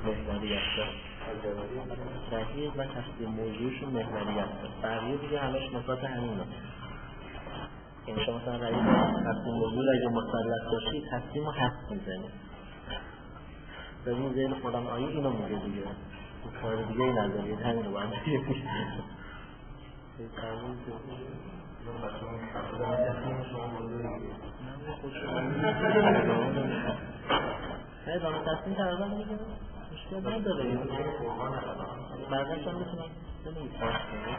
محوریت رقیق و تصدیل موضوعشون محوریت بقیه دیگه همش نسبت همینه. یعنی شما مثلا رقیق تصدیل موضوع اگه مسلط باشی تصدیم رو حس میزنی ببین ذهن قرآن آیه اینو میگه دیگه کار دیگه ای ندارید همین رو باید دیگه نه ادامه تصمیم تقریبا میگه مشکل نداره برقش هم میتونم بنویسم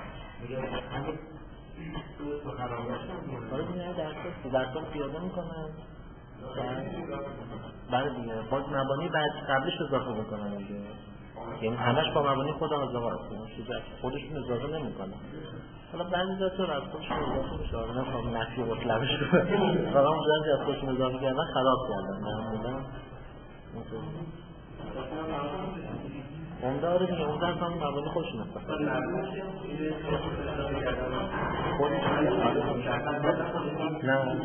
آره دیگه درسان پیاده میکنن بعد دیگه باز مبانی بعد قبلش اضافه میکنن دیگه یعنی همش با مبانی خود آزاقا خودشون اضافه نمیکنن حالا بعضی جا تو از خودشون اضافه میشه آره نفهم نفی مطلقش حالا اون جایی از خودشون اضافه کردن خراب کردن معمولا عمده آره دیگه عمده هم مبانی خودشون استفاده نه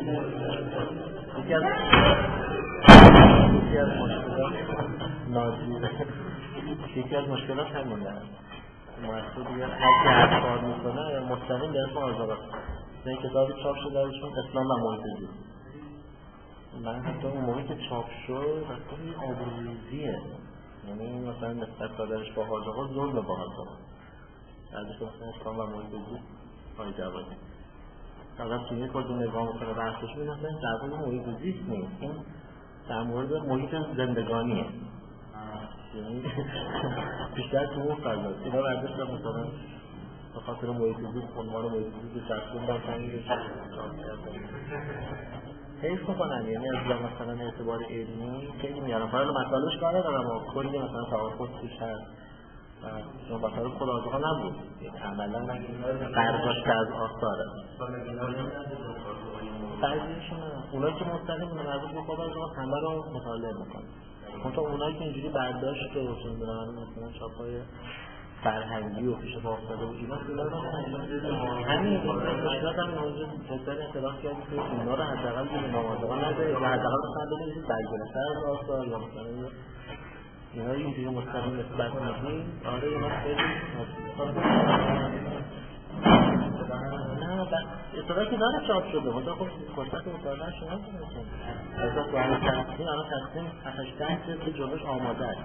یکی از مشکلات ناجیره یکی از مشکلات همین دارم مؤسسه دیگه هر کار میکنه مستقیم به اسم آزاده این کتابی چاپ شده ازشون اسلام و محیط زیست من حتی اون موقعی که چاپ شد حتی آبروریزیه یعنی مثلا نسبت دادرش با آزاده ظلم با آزاده ازش مثلا اسلام و محیط زیست های جوادی اگر توی کلی نگاه میکنه بحثش می‌بینه در مورد محیط زیست نیست این در مورد محیط زندگانیه یعنی بیشتر تو اون فضاست اینا برداشت دارم مثلا به خاطر محیط زیست عنوان محیط زیست دستون دارم تنگیش حیف میکنن یعنی از مثلا اعتبار علمی خیلی میارم فرال مسئلهش کار ندارم و کلی مثلا توافق توش هست و مثلا خود آزاقا نبود عملا برداشته از آثاره بعضیشون اونایی که مستقیم مربوط به خود آزاقا همه رو مطالعه میکنن منطقه اونایی که اینجوری برداشت که چون دارن مثلا چاپای فرهنگی و پیش پا افتاده و اینا همین مشکلات هم موضوع بسیار اختلاف کردیم که اینا رو حداقل به نامازاقا ندارید و حداقل مثلا بنویسید برگرفته از آثار یا مثلا اینا اینجوری مستقیم نسبت میدیم آره اینا خیلی نه اطلاعی که داره چاپ شده منطقه خب فرصت مطالعه شما کنید از برای تصمیم الان تصمیم 8 جلد جلوش آماده است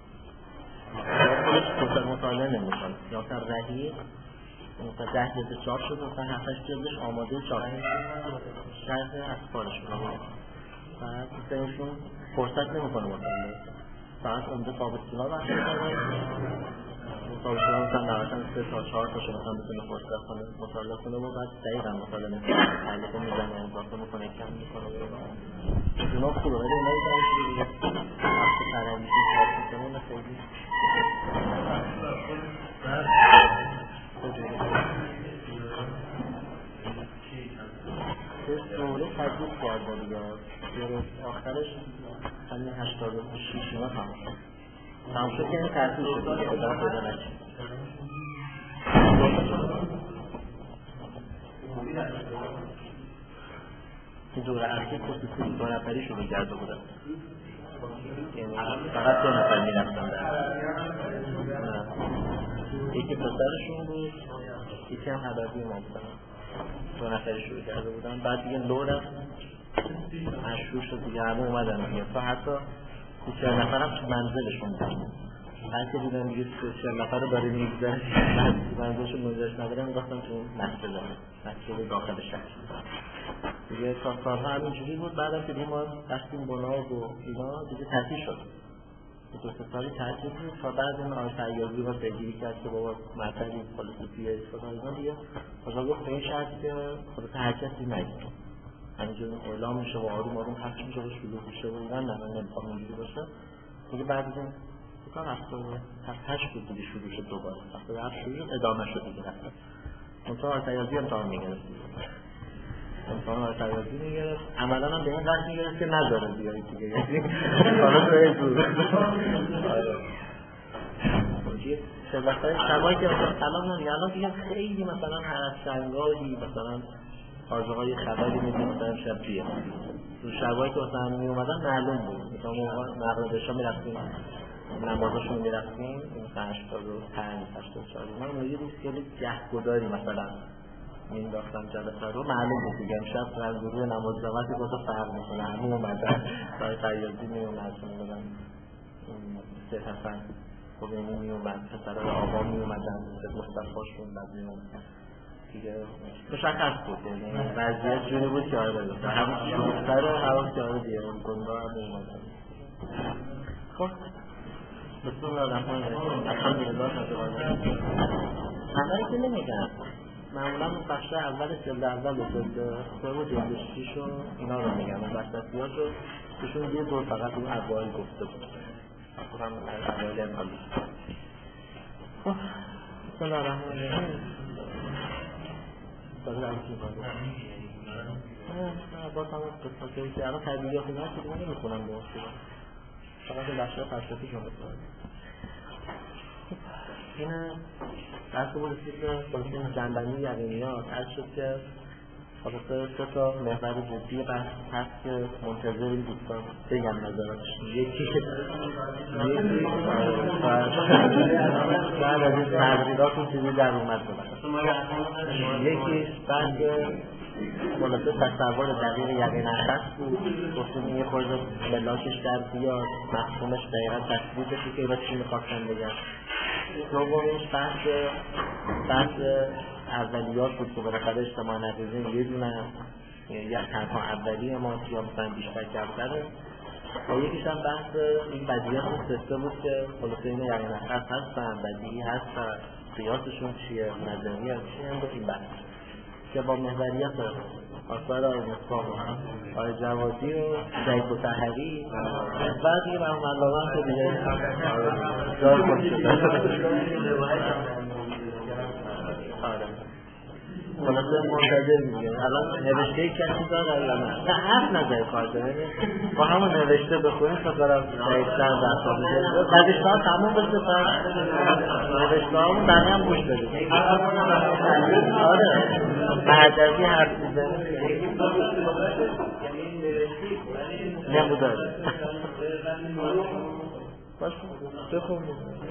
خودش مطالعه نمی‌کنه یا مثلا رهی مثلا 10 جلد چاپ شده مثلا 7 جلدش آماده چاپ شرح اخبارش می‌کنه بعد اینشون فرصت نمی‌کنه مطالعه فقط عمده تابستونا بحث می‌کنه تابستونا مثلا نوشتن 3 تا 4 تا شما مثلا فرصت کنه مطالعه کنه و بعد دقیقاً مطالعه می‌کنه تعلیق می‌زنه اضافه می‌کنه کم می‌کنه اونا خوبه ولی اونایی که اینجوری وقتی فرهنگی کار می‌کنه خیلی دوره تدریس کرده دیگه دوره آخرش همین 86 اینا تمام شد که این تحصیل شد دیگه ادامه پیدا نشد این دوره اصلی خصوصی 2 نفری شروع کرده بودن یعنی فقط 2 نفر میرفتن در یکی پسرشون بود یکی هم هدفی ما بودن 2 نفری شروع کرده بودن بعد دیگه لو رفت مشروع شد دیگه همه اومدن دیگه تا حتی 40 نفر هم تو منزلشون بود هر که دیدن دیگه 40 نفر رو داره میگذره منزلشون منزلش نداره میگفتن تو مسجد داخل شهر دیگه سالها همینجوری بود بعدم که دیگه ما رفتیم بناغ و اینا دیگه تعطیل شد 2-3 سالی تعطیل بود تا بعد اون آقای فیاضی رو پیگیری کرد که بابا مطلبی پلیتیکیه استفاده اینا دیگه مثلا گفت به این شرط که خودت هر کسی نگید همینجوری اعلام میشه و آروم آروم پخش میشه و شروع میشه و اینا نه نمیخوام اینجوری باشه دیگه بعد از این فکر کنم 78 بود دیگه شروع شد دوباره وقتی هر شروع شد ادامه شد دیگه رفت منتها آقای فیاضی امتحان میگرفت امتحان آقای فیاضی میگرفت عملا هم به این قصد میگرفت که نذاره بیایید دیگه یعنی حالا تو ایزور وقتی شبایی که مثلا سلام نمیگه الان دیگه خیلی مثلا هر از شنگاهی مثلا آزاقای خبری میدیم مثلا شب بیه تو شبایی که مثلا می اومدن معلوم بود مثلا نقل بشا میرفتیم نمازاشون میرفتیم 85 84 من یه ریسکل جهگداری مثلا مینداختم جلسه رو معلوم بود دیگه امشب از گروه نماز جماعتی با تو فرق میکنه همه اومدن برای قیادی میومد میدونم سید حسن خمینی میومد پسرهای آقا میومدن مصطفی‌شون بعد میومدن دیگه مشخص بود یعنی وضعیت جوری بود که آره بگفتن همون شروفتر حواس که آره دیگه گنگاه هم میومدن. خب بسم الله الرحمن الرحیم الحمدلله رب العالمین. اولی که نمیگم معمولا بخش اول جلد اول و جلد 3 و جلد 6 و اینا رو میگم و بحثیات رو بهشون یه دور فقط اون اوایل گفته بود خب هم اوایل انقالی. خب بسم الله الرحمن الرحیم. باید همچین باید باید همون قسمت که الان تربیه خیلی هست که دیگه نمیخونم به اصلا فقط بخش فلسفی شما بسید. اینه درست بود رسید جنبندی یقینیات هر شد که خلاصه 3 تا محور جدی هست که منتظر این دوستان بگم نظراتشون. یکی بعد از این تغییرات چیزی در اومد بودن. یکیش بعد خلاصه تصور دقیق یقین اخص بود گفتیم یه خورده ملاکش در بیاد مفهومش دقیقا تثبیتشی که اینا چی میخواستن بگم. دومیش بحث اولیات بود که بالاخره اجتماع نقیزه یه دونه یا تنها اولیه ما یا مثلا بیشتر کمتره و یکیش هم بحث این بدیهات سسته بود که خلاصه اینه یعنی نخص هستن بدیهی هستن قیاسشون چیه نظریه چیه هم این بحث که با محوریت آثار آقای مصباح آقای جوادی و زید مطهری بعد دیگه برام علامه که دیگه جای خود شده خلاصه منتظر میگه الان نوشته کسی داره یا نه حرف نظر کار داره با همون نوشته بخونیم تا دارم دقیق‌تر درسا میده نوشته ها تموم بشه نوشته ها همون بقیه هم گوش بدید آره بعدازی حرف میده نموداره باشه بخون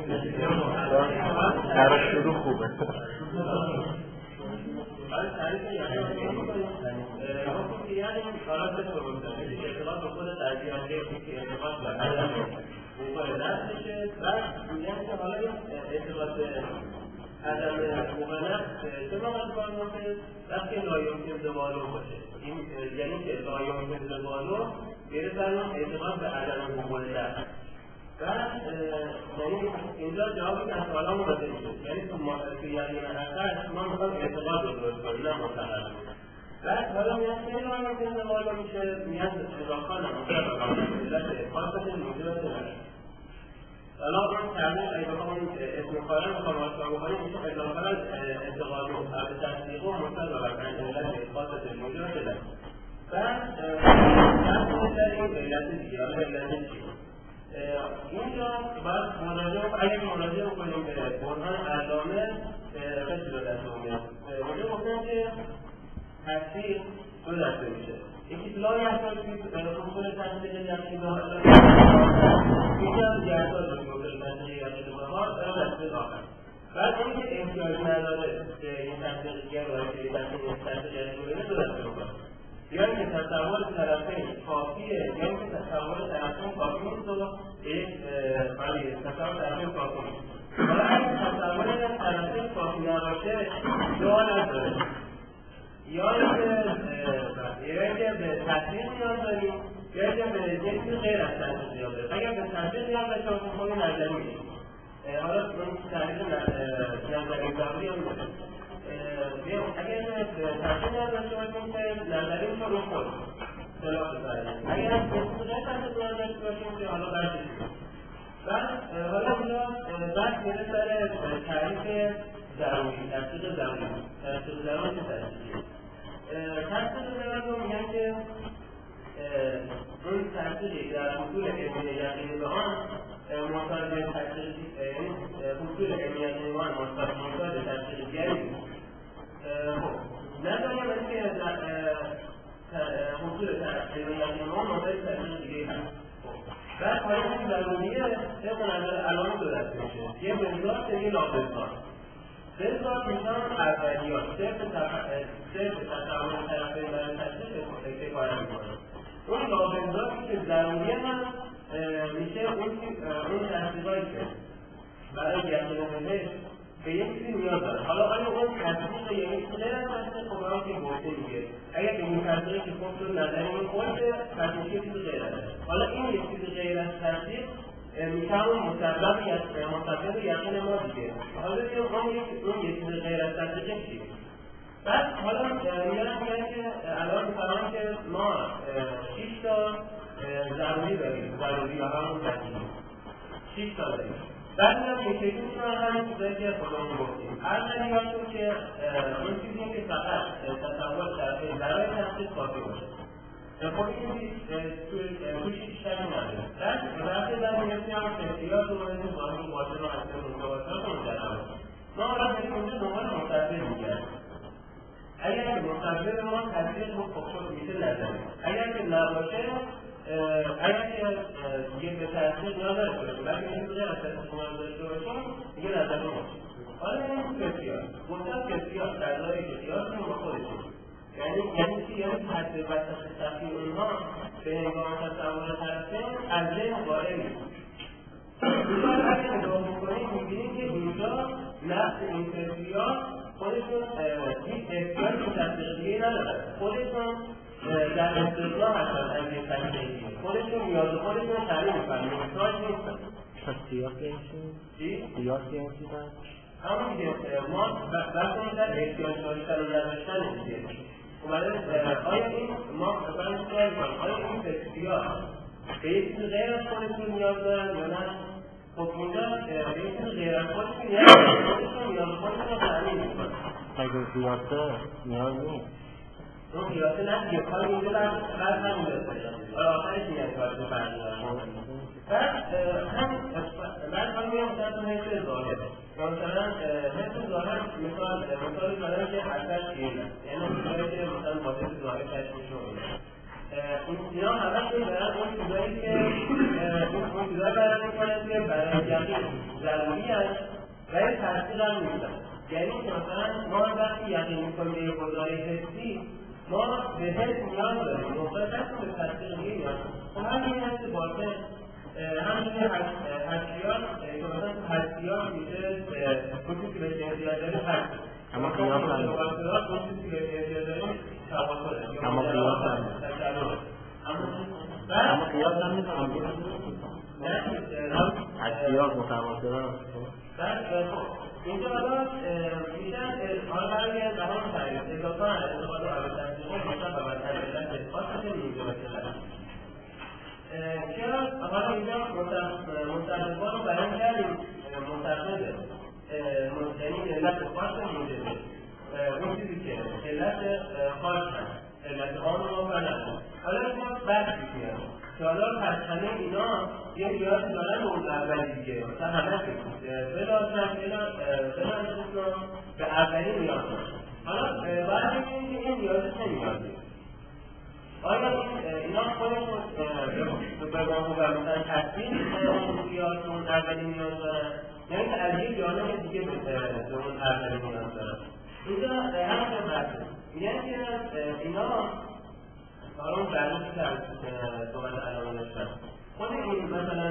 در شروع خوبه برای تعریف یعنی حالات پروسه اعتقاد به خود ترجیحاتی که اعتقاد به عدم وقوع نفس میشه بعد میگن که حالا این اعتقاد به عدم وقوع نفس چه موقع کار میکنه وقتی لایمکن زوالو باشه این یعنی که لایمکن زوالو میره بر اعتقاد به عدم وقوع نفس بعد یعنی اینجا جوابی از سوالامون داده میشه یعنی تو یعنی اصلا ما میخوام اعتقاد رو درست کنیم نه مطلق بعد حالا میاد خیلی ممکن زوالا میشه میاد اضافان مطلق علت خاصت موجودات نشه حالا اون تعمیل اگه بخوام اسم کارم بخوام آشنا بکنیم میشه اضافان اعتقاد رو به تصدیق و مطلق علت خاصت موجودات نشه بعد این علت دیگه علت چیه اینجا باید اگر مراجعه کنیم به برهان علامه خیلی رو دسته میاد اونجا گفتن که تفسیر دو دسته میشه یکی لا یحتاج خصوص تفسیر یقین به حالت یکی هم یحتاج خصوص تفسیر یقین به حالت دسته آخر بعد اونی که احتیاج نداره که این تفسیر دیگر باید که تفسیر یقین به دو دسته میکنه یا اینکه تصور طرفین کافیه یا اینکه تصور طرفین کافی نیست و تصور طرفین کافی نیست حالا اگه تصور طرفین کافی نباشه جا نداره یا اینکه به تصویر نیاز داریم یا اینکه به جنسی غیر از تصویر نیاز داریم اگر به تصویر نیاز داشته باشیم خود نظری میدیم حالا اون تعریف نظری ضروری هم داریم اگر تصویر نیاز داشته باشیم که نظری میشه رو خود خلاف داریم اگر از تصویر نیاز داشته باشیم که حالا برشیم بعد حالا اینجا بحث میره سر تعریف ضروری تفسیر ضروری تفسیر ضروری چه تفسیریه تفسیر ضروری رو میگن که اون تفسیری در حصول علمی یقینی به آن محتاج به تفسیر یعنی حصول علمی یقینی به آن محتاج به تفسیر دیگری نداریم ولی که حصول علمی یقینی به آن محتاج به تفسیر دیگری هست بعد حالا این ضروریه طبق نظر علائم دو دسته میشه، یه بنزات یه لابنزات. بنزات میشن اولیات صرف تفاعل طرفین برای تشخیص کار میکنه. اون لابنزاتی که ضروری هم میشه اون تحقیقایی که برای یقین به یک چیزی نیاز داره. حالا آیا اون تصدیق یعنی غیر از تصدیق خبران که گفته دیگه اگر که این تصدیقی که خب تو نظر این خورده تصدیق یه چیزی غیر است. حالا این یک چیزی غیر از تصدیق میشه اون مسبب یقین ما دیگه. حالا ببینیم اون یک چیزی غیر از تصدیق چیه. بعد حالا میگن که الان میفرمان که ما 6 تا ضروری داریم، ضروری و همون بدیهی 6 تا داریم. بعد هم یک چیزی میتونن همین چیزایی که خودمون گفتیم اولی هاشون که اون چیزی که فقط تصور طرفین برای تحقیق کافی باشه. خب این توی بیشتری نداره. بعد در میرسی هم تحقیقات رو باید باید باشه رو اصلا متوسط رو مجرد ما را بریم اونجا دنبال مصدر میگرد. اگر که مصدر ما تصدیق رو خود میشه لازم. اگر که نباشه اگر که دیگه به تصدیق نداره باشیم بلکه این بوده از تصدیق ما داشته باشیم دیگه لازم نباشیم. حالا این کسیات گفتم کسیات درزای کسیات رو با خودشون یعنی چی؟ یعنی تحصیل و تشخیصی اونها به هنگام تصور طرفین از ذهن قائل نیست. اینجا اگر نگاه بکنیم می‌بینیم که اینجا نفس این کسیات خودشون هیچ احتیاج به تصدیق دیگه ندارن. خودشون در استثناء هستن از یک تشخیصی. خودشون نیاز خودشون رو تعریف می‌کنن. محتاج نیستن. پس قیاس یعنی چی؟ قیاس یعنی چی دارد؟ همون دیگه ما بحثمون در احتیاج داشتن و نداشتن دیگه. آیا این ما مثلا سوال کنیم آیا این تشخیصات به یک چیز غیر از خودشون نیاز دارن یا نه؟ خب اینجا به یک چیز غیر از خودشون نیاز خودشون رو تعریف می‌کنن. اگر قیاسه نیاز نیست. اون قیاسه نه دیگه کار اینجا بعد همون داشته آخرش میاد کار تو فرقی دارن. بعد هم میگم مثلا حس ظاهر مثلا حس ظاهر مثال کردن که حسد شیرن یعنی چیزایی که مثلا با حس ظاهر تشکیل اینا همه که برن اون چیزایی که اون چیزایی برن میکنن که برای یقین ضروری هست و یک تحصیل هم نیستن. یعنی که مثلا ما وقتی یقین میکنیم به یک خدای حسی ما به حس نیاز داریم موقع دست به تحصیل نیاز داریم. خب همین حس باطن همینجوری حسیات که مثلا تو حسیات میشه اون که بهش احتیاج داریم هست اما قیاس هم نیست. اون که بهش احتیاج داریم تواتره اما قیاس هم نیست. اما قیاس هم نیست. حسیات متواتره اینجا حالا میشن حالا برای زمان تعریف اضافه استفاده و تصدیقه میشن و بدتر علت اثبات که میگه مثلا چرا حالا اینجا مستقبان رو بیان کردیم مستقبل یعنی علت خاص موجبه اون چیزی که علت خاص هست علت آن رو بلند حالا ما بحث میکنیم که حالا پس همه اینا یه نیاز دارن به اون اولی دیگه مثلا همه بلازم به اولی نیاز دارن حالا باید بگیم که این نیازش نمیازه آیا اینا خودشون به ما مثلا تصدیق نیازشون اولی نیاز دارن یعنی که از یک جانب دیگه به اون اولی نیاز دارن اینجا همچه بحثه میگن که اینا حالا اون برنامه که از صحبت علامه نشتن خود این مثلا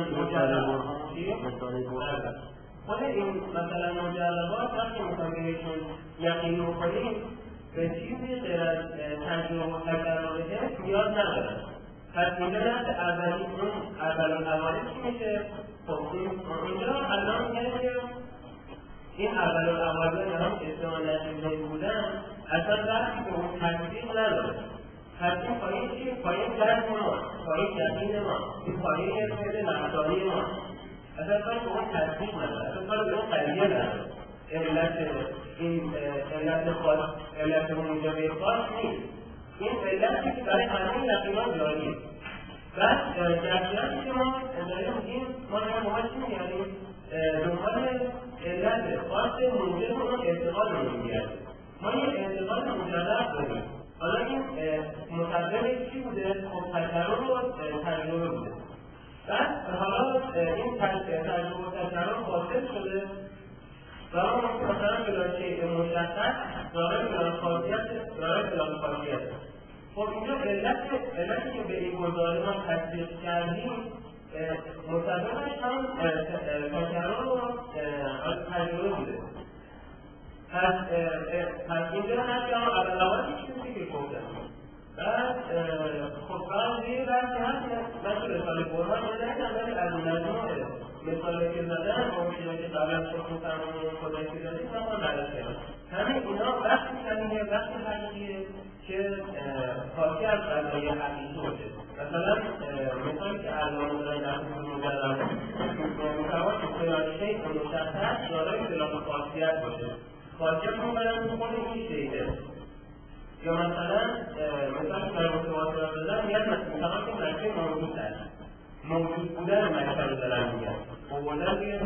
خود این مثلا مجربات وقتی میخوایم بهشون یقین بکنیم به چیزی غیر از تجربه و تجربه نیاز ندارن پس اینجا نفت اولین اولی چی میشه؟ خب اینجا الان میگن که این اولین اولی هم استعمال نتیجه بودن اصلا وقتی که اون تصدیق نداره تصدیق پایین چیه؟ پایین درک ما پایین یقین ما این پایین یه خیلی نفسانی ما اصلا کاری که اون تصدیق نداره اصلا کاری که اون قریه نداره علت خاص علت موجبه خاص نیست این علتی که برای همه یقینان جاریه بعد جزیاتی که ما داریم میگیم ما چی میگردیم دنبال علت خاص موجب اون اعتقاد رو میگردیم ما یه اعتقاد مجرد داریم حالا این مصدر چی بوده؟ خب تجربه و تجربه بوده بعد حالا این تجربه و برای مثلا بلاکچین مشخص دارای بلاک خاصیت. خب اینجا علتی که به این گزاره ما تصدیق کردیم مصدقش هم کارگران و تجربه بوده. پس اینجا هست که هم اولواتی چیزی که گفتم. بعد خب بعضی که هست مثل رساله قرآن ولی از مجموع مثالی که زدن ممکنه که قبلا شکل فرمانه خدا که داریم نمان بررسی هست. همه اینا وقتی کلیه وقتی حقیقیه که خاصی از قضایی حقیقی باشه. مثلا مثالی که علامه دارن در خصوص مجرد میتوان که خیلی مشخص دارای خلاف خاصیت باشه. خاصیت رو برم میکنه این شیده. یا مثلا که در متواصلات دادن میگن مثلا که مکه موجود هست. موجود بودن مکه رو دارن میگن. اولا روی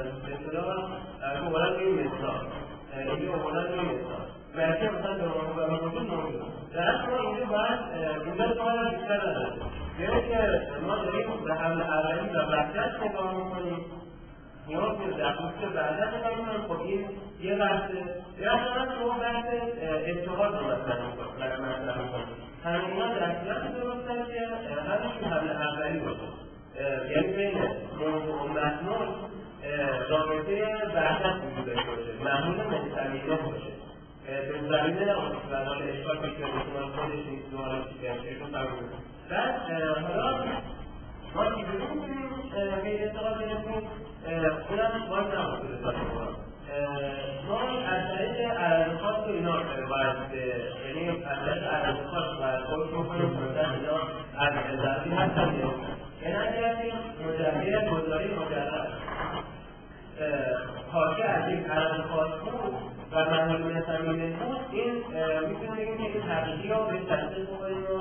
مثال. اینجا اولا روی مثال. مکه مثلا به موجود. در اصلا اینجا باید بودن کار رو بیشتر نداره. یعنی که ما داریم به حمل اولی و وحدت نگاه میکنیم. یا که در خصوص وحدت نگاه میکنیم. خب این یه بحثه. یا مثلا شما بحث اتحاد رو مطرح میکنیم. همین اینا در صورت درستن که همشون حمل اولی باشه. یعنی بین موضوع و مضمون رابطه وحدت وجود داشته باشه. مضمون متسمیه باشه. به زمینه اصولان اشکال که اصولان خودش نیست دوارا چیزشون فرمود. بعد حالا ما چیزی میکنیم به اعتقاد برسیم اونم باید نمازده ساشه ما از طریق عرض خاص و اینا باید یعنی از طریق عرض خاص باید خودش میکنیم مثلا اینا از اضافی هستن یعنی اگر مجرد گذاری مجرد حاکه از یک عرض خاص بود و معلوم صمیمه بود این میتونیم بگیم که این حقیقی رو به تصدیق بکنیم و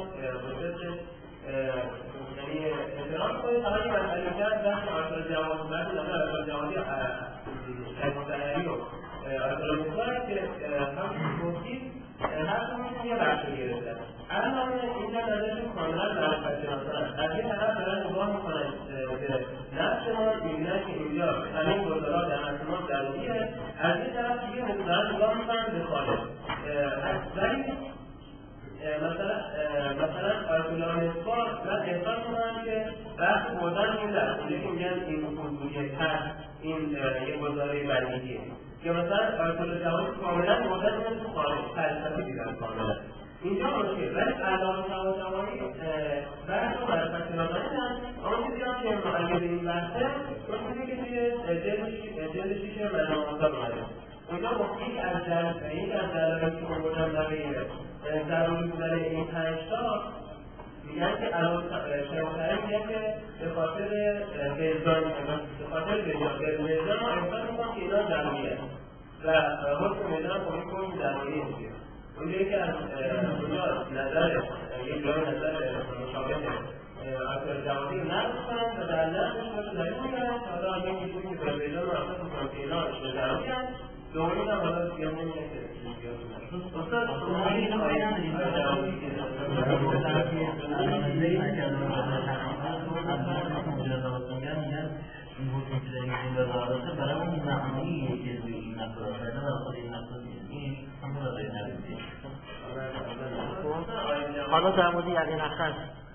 یعنی اعتراض کنیم فقط این مسئله کرد بحث آرسال جوازی بعد این آرسال جوازی مستنری و آرسال مستنری که هم گفتید هر کنید یه بخش گرفتن الان اینجا نظرشون کاملا معرفت شناسان از یه طرف دارن نگاه میکنن به نفس ما میبینن که اینجا همین گزارات در نفس ما ضروریه از یه طرف دیگه دارن نگاه میکنن به خارج ولی مثلا آیتولان اثبات من احساس کنم که بحث بردن این در اونجا که میگن این حضوریت هست این یه گزاره بندگیه که مثلا آیتولان جوانی کاملا بردن این تو خارج فلسفی دیدن کاملا اینجا مشکل ولی علامه جوانی بحث و معرفت شناسانی هست اما چیزی هم که معید این بحثه اون چیزی که توی جلد شیشه منام آزاد اومده اونجا یک از جلالایی که بردن برای ضروری بودن این 5 تا میگن که علامه شناسانی میگن که به خاطر وجدان ما احساس میکنم که اینا ضروریه و حکم وجدان خب این کنی ضروری میشه اونجایی که از اونجا نظر یک جای نظر مشابه آیتولان جوانی نقل کنن و در نقلش باشه دلیل میگن حالا اگه این چیزی که به وجدان رو احساس میکنم که اینا ضروری هست دومی هم حالا دیگه نمیگن که استاد شما اینو باید این حکم که داریم این وزارته برای اون معمولیه که روی این مطلب شده و خود این مطلب این همون رو داریم نبیدیم حالا در مورد یقین اخر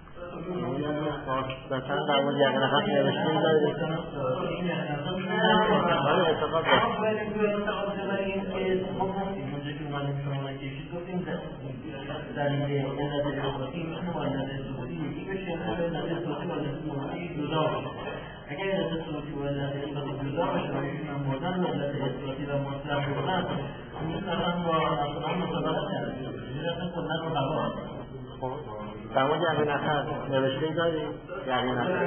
مثلا در مورد یقین اخر نوشتیم داریم حالا اعتقاد دلیل علت اثباتی میتونه با علت اثباتی یکی بشه علت اثباتی با علت اثباتی جدا بشه اگر علت اثباتی با علت اثباتی جدا بشه و ایشون هم بردن با علت اثباتی و مطلق بردن میتونن با اصلا مطابقت کرده میرسن کلن رو قبا در مورد یقین اخر نوشته داریم یقین اخر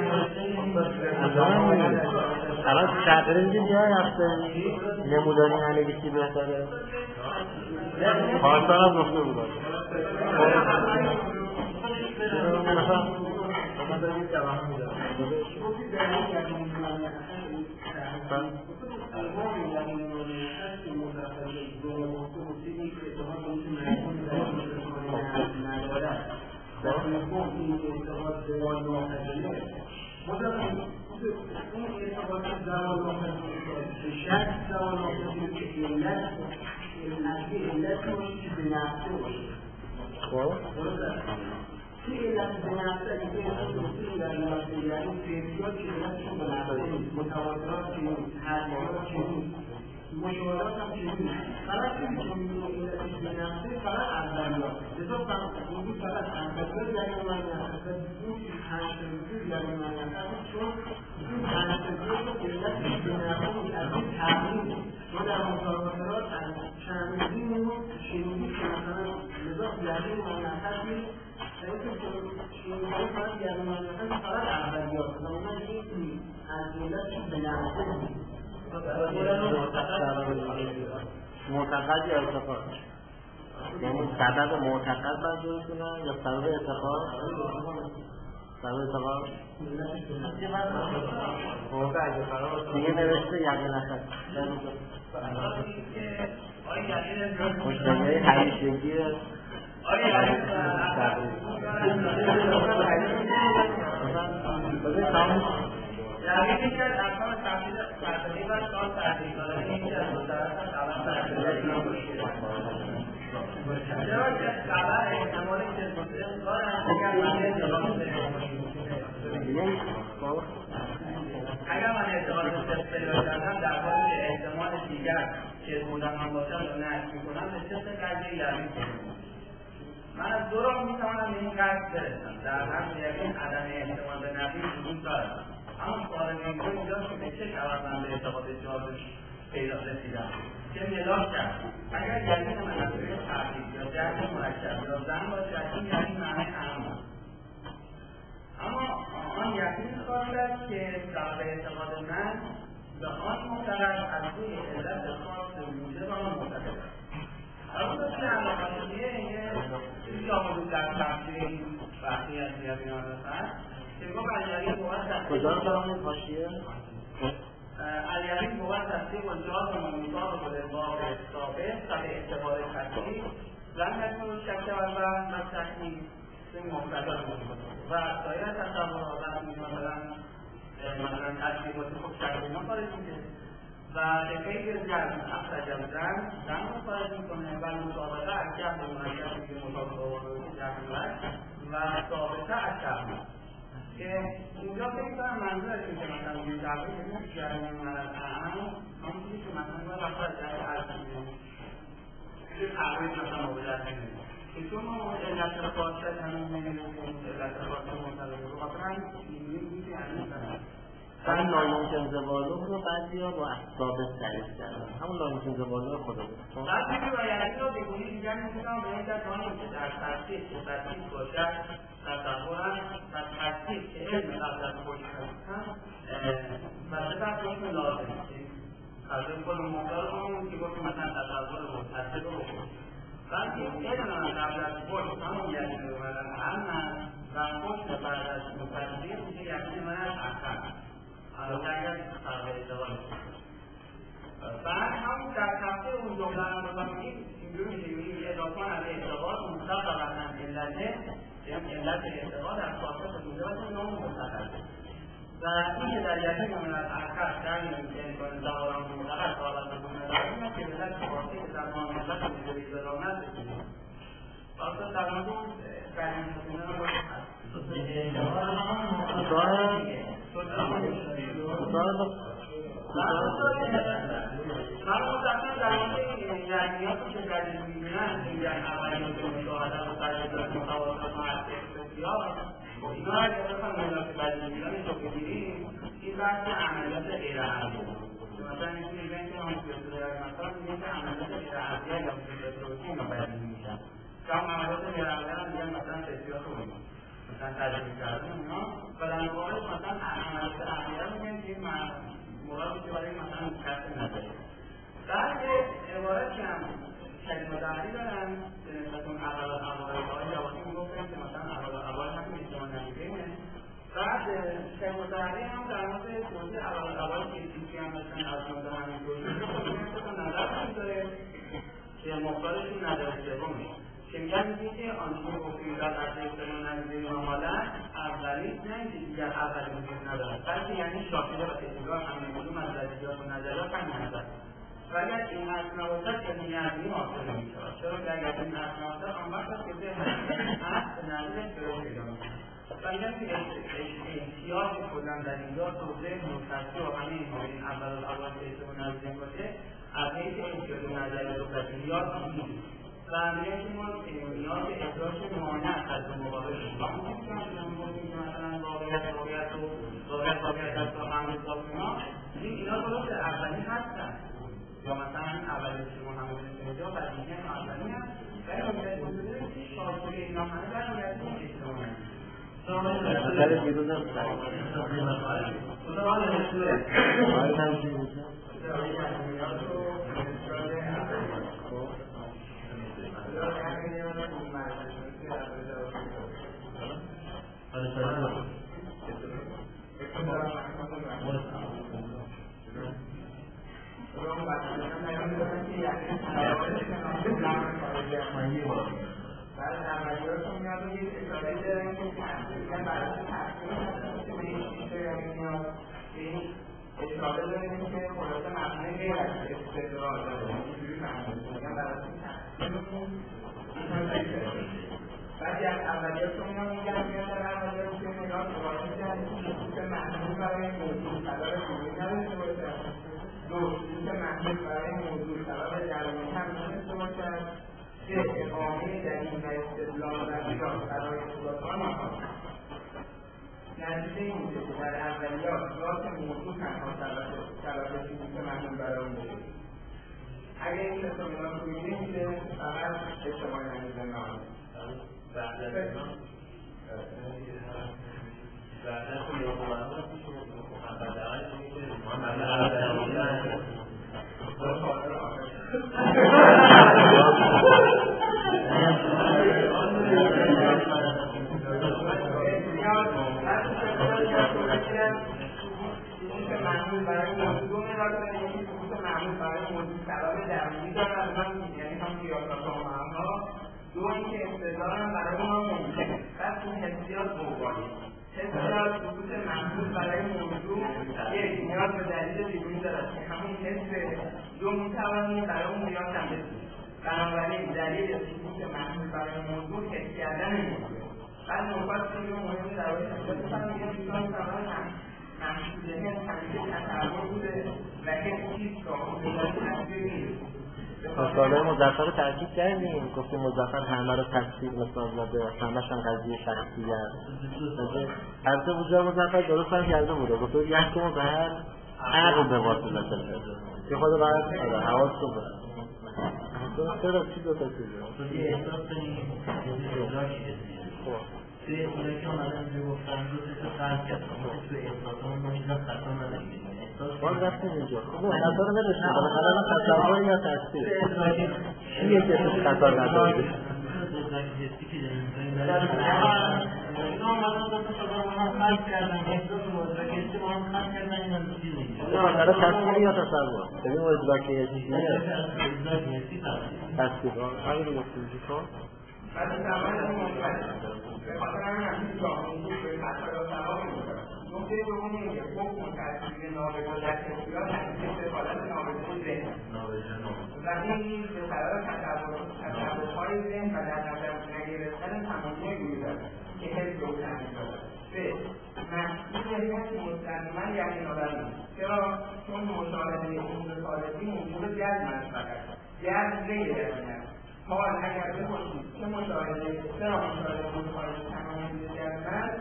الان شرطه میگیم جای هفته نمودانی انگلیسی بهتره پارسال هم گفته بود شک سوال آمده که علت باشه که به نفسه باشه. که علت به نفسه اگه که این در نفسه یعنی فیضیات که علتشون به نفسه متواترات که حرمات که مشاهدات هم چنین فقط این که علتش به نفسه فقط اولیات لذا فقط اولیات در این معنی هست این پنجتاویزی در این معنی هست چون این پنجتاویزی علتش به نفسه از این تغییر ما در مشاهدات از چندین نمود شنیدی که مثلا لذا در این معنی هست شنیدی فقط در این معنی هست فقط اولیات زمان این از علتش به نفسه معتقد یا اعتقاد؟ یعنی سبب معتقد منظورتونه یا سبب اعتقاد؟ سبب اعتقاد؟ دیگه نوشته یقین اصد مشتریه همیشگی یعنی که اصلا تحصیل و شان تحصیل دارن این که از مدرسان طبعا تحصیل چرا که خبر احتمالی که مسلم دارن اگر من اعتقاد پیدا کردم در حالی که احتمال دیگر که مدرمان باشم رو نشت میکنم به چه قضیه یعنی من از دو راه میتوانم به این قصد برسم در هم یقین عدم احتمال به نفی وجود دارد اما سوال اینجا اینجاست که به چه شود من به اعتقاد جازش پیدا رسیدم که ملاک کرد اگر یقین من از روی تحقیق یا جهت مرکب یا زن باشد این یقین معنی اهم است اما آن یقین خواهد که سبب اعتقاد من به آن معتقد از روی علت خاص وجود آن معتقد است اما که علاقاتیه اینکه آمدون در تفسیر بحثی از یقینان هست که گفت الیقین بود کجا دارم حاشیه؟ الیقین بود تصدیق و جاز و مطابق بالباب ثابت و به اعتبار تحقیق لم یکن شک و وهم و تحقیق این مبتدا و سایر تصورات مثلا تشریح و خوب شکل ما خارج میشه و به غیر جزم اخرج زن رو خارج میکنه و مطابقه از جمع مرکب که مطابقه و ثابته از شرط که اینجا فکر کنم منظور از این که مثلا این جوابی که جریان من از اهم همون چیزی که مثلا باید رفت از جریان از که تغییر مثلا موجود نمید که چون ما علت خاصت همون نمیدونیم علت خاصت منطقه رو خاطر هم میگیم که همین همین نایمکن زوالوم رو بعضی ها با اسباب تعریف کردن همون نایمکن زوالوم خدا بود بعد که بایدی رو بگونی دیگر میتونم به این جهانی که در تصدیق که تصدیق باشد تصورم و تصدیق که علم قبل از خوش هستم و سپس حکم لازم تصدیق کل مختار کنیم که گفتیم مثلا تصور متصدیق رو بکنیم بعد که علم قبل از خوش همون یعنی ببرن هم و خوش بعد از متصدیق میشه یعنی من از اخر البته اگر فرق اعتبار بعد همون در تفسیر اون جمله رو بگیم اینجوری میشه میگیم اضافان از اعتبار مطلق و وطن علت اعتبار از خاصت موجبت نام مطلق و این که در یقین من از اخر در امکان دواران مطلق قابل بکنه که علت خاصی که در ما مطلق موجبی برامت بکنیم واسه در مورد قدیم شکنه رو من مطلقا در مورد یعنیاتی که قدیم میبینن این یعنی اولیات مشاهده و تجربه متواتر معرفه بسیار اینا اگر بخوام ملاک قدیم میبینن این رو بگیریم این بحث عملیات غیر عرضی مثلا این که میگن که همون سیاسی در مثلا میگن که عملیات غیر عرضی یا سیاسی اینا قدیم میشن که هم عملیات غیر عرضی هم میگن مثلا سیاسی رو میگن مثلا تجربه کردن اونا و در مقابل مثلا عملیات عملیه میگن که این مرادی که برای مثلا کسب نداره بعد عبارت که هم کلمه دعوی دارن که نسبت اون اول و اول های جوانی میگفتن که مثلا اول و اول هم اجتماع نمیگه بعد کلمه دعوی هم در مورد توضیح اول و اول که چیزی هم مثلا از مورد همین توضیح نظر میداره که مختارشون نداره سومی که میگن که آنچه گفتیم در اصل احتمال نزدیک حالت اولیت نه که دیگر اولی وجود ندارد بلکه یعنی شاکله و تکرار همین علوم از نظریات و نظریات هم نظر و اگر این اصل نباشد که این نظری حاصل نمی‌شود چرا که اگر این اصل نباشد آن وقت است که اصل به نظر احترام پیدا می‌کند و میگن که احتیاج کلا در اینجا توضیح مفصلی و همه این اول الاول که احتمال نزدیک باشه از حیث احتیاج نظریات و بدیهیات نیست و میگن که ما نیاز ادراک مانع از مقابل شما میگیم که مثلا واقعیت از هم حساب اینا درست اولی هستن یا مثلا این اولی که ما هم بودیم اینجا بدیهی اولی هست ولی ممکنه شاکل اینا همه در مورد مثلا دیروز هم بعد عملیات رو میاد و یک اشاره دارن که تحصیل برای تحصیل میاد این اشاره داریم که خلاصه مبنای غیر از استدلال داره اینجوری فهمیدیم میگن برای تحصیل بعضی از عملیات رو میاد در عملیات که میاد واقعی جنسی که محمول برای موضوع طلب جمعی نداشته باشد که محمول برای موضوع طلب درونی هم نداشته باشد که اقامه دلیل و استدلال نظریات برای اثبات آن آغاز نتیجه این که در اولیات ذات موضوع تنها طلب فیزیک محمول برای اون بشه اگر این تصمیمات رو می‌بینیم که فقط اجتماع نمیزه نام معمول برای موضوع می‌دارد یعنی ثبوت معمول برای موضوع طلب درونی دارد یعنی هم قیاسات و معناها دو اینکه استدلال هم برای ما ممکنه پس این حسیات موبایی حسیات ثبوت معمول برای موضوع یک نیاز به دلیل بیرونی دارد که همون حس دو می‌توانیم برای اون قیاس هم بسیم بنابراین دلیل ثبوت معمول برای موضوع حس کردن موضوع بعد نوبت که مهم در واقع حسیات هم میگه دوستان محصوله همیشه تصور بوده و که چیز که تصویر نیست مسائل مظفر رو تحقیق کردیم گفتیم مظفر همه رو تصویر مثال زده همه‌ش هم قضیه شخصیت هر وجود مظفر درست هم کرده بوده گفته یحکم به هر عقل به واسطه که خود باید حواس رو برد چرا چی دو تا چیزه؟ یه احساس کنیم توی اونایی که آمدن اینجا گفتن دو تا فرق کرد توی احساسمون ما هیچ خطا نداریم باز رفتیم اینجا خب خطا رو نداشتیم بالاخره تصور یا تصویر چیه که توش خطا نداریم حسی که داریم اینا آمدن دو تا خدا با هم خلق کردن احساس مدرک حسی با هم خلق کردن این هم چیز نیست بالاخره تصویر یا تصور ببین مدرک حسی نیست تصویر همین رو گفتیم بعد زمان به خاطر همین جامعه به مسائل سوال می‌کنه. نکته دوم اینه که حکم تصویر نابغه در اختیار نتیجه دخالت نابغه ذهن. و این به قرار تصورهای ذهن و در نظر نگرفتن تمامی گویدن که حس رو تعمین دارد. سه محصول حس مستقیما یقین آور نیست. چرا؟ چون مشاهده امور خارجی موضوع جذب است فقط. جذب غیر یقین است. حال اگر بپرسید چه مشاهده چرا مشاهده مشاهده تمامی جذب است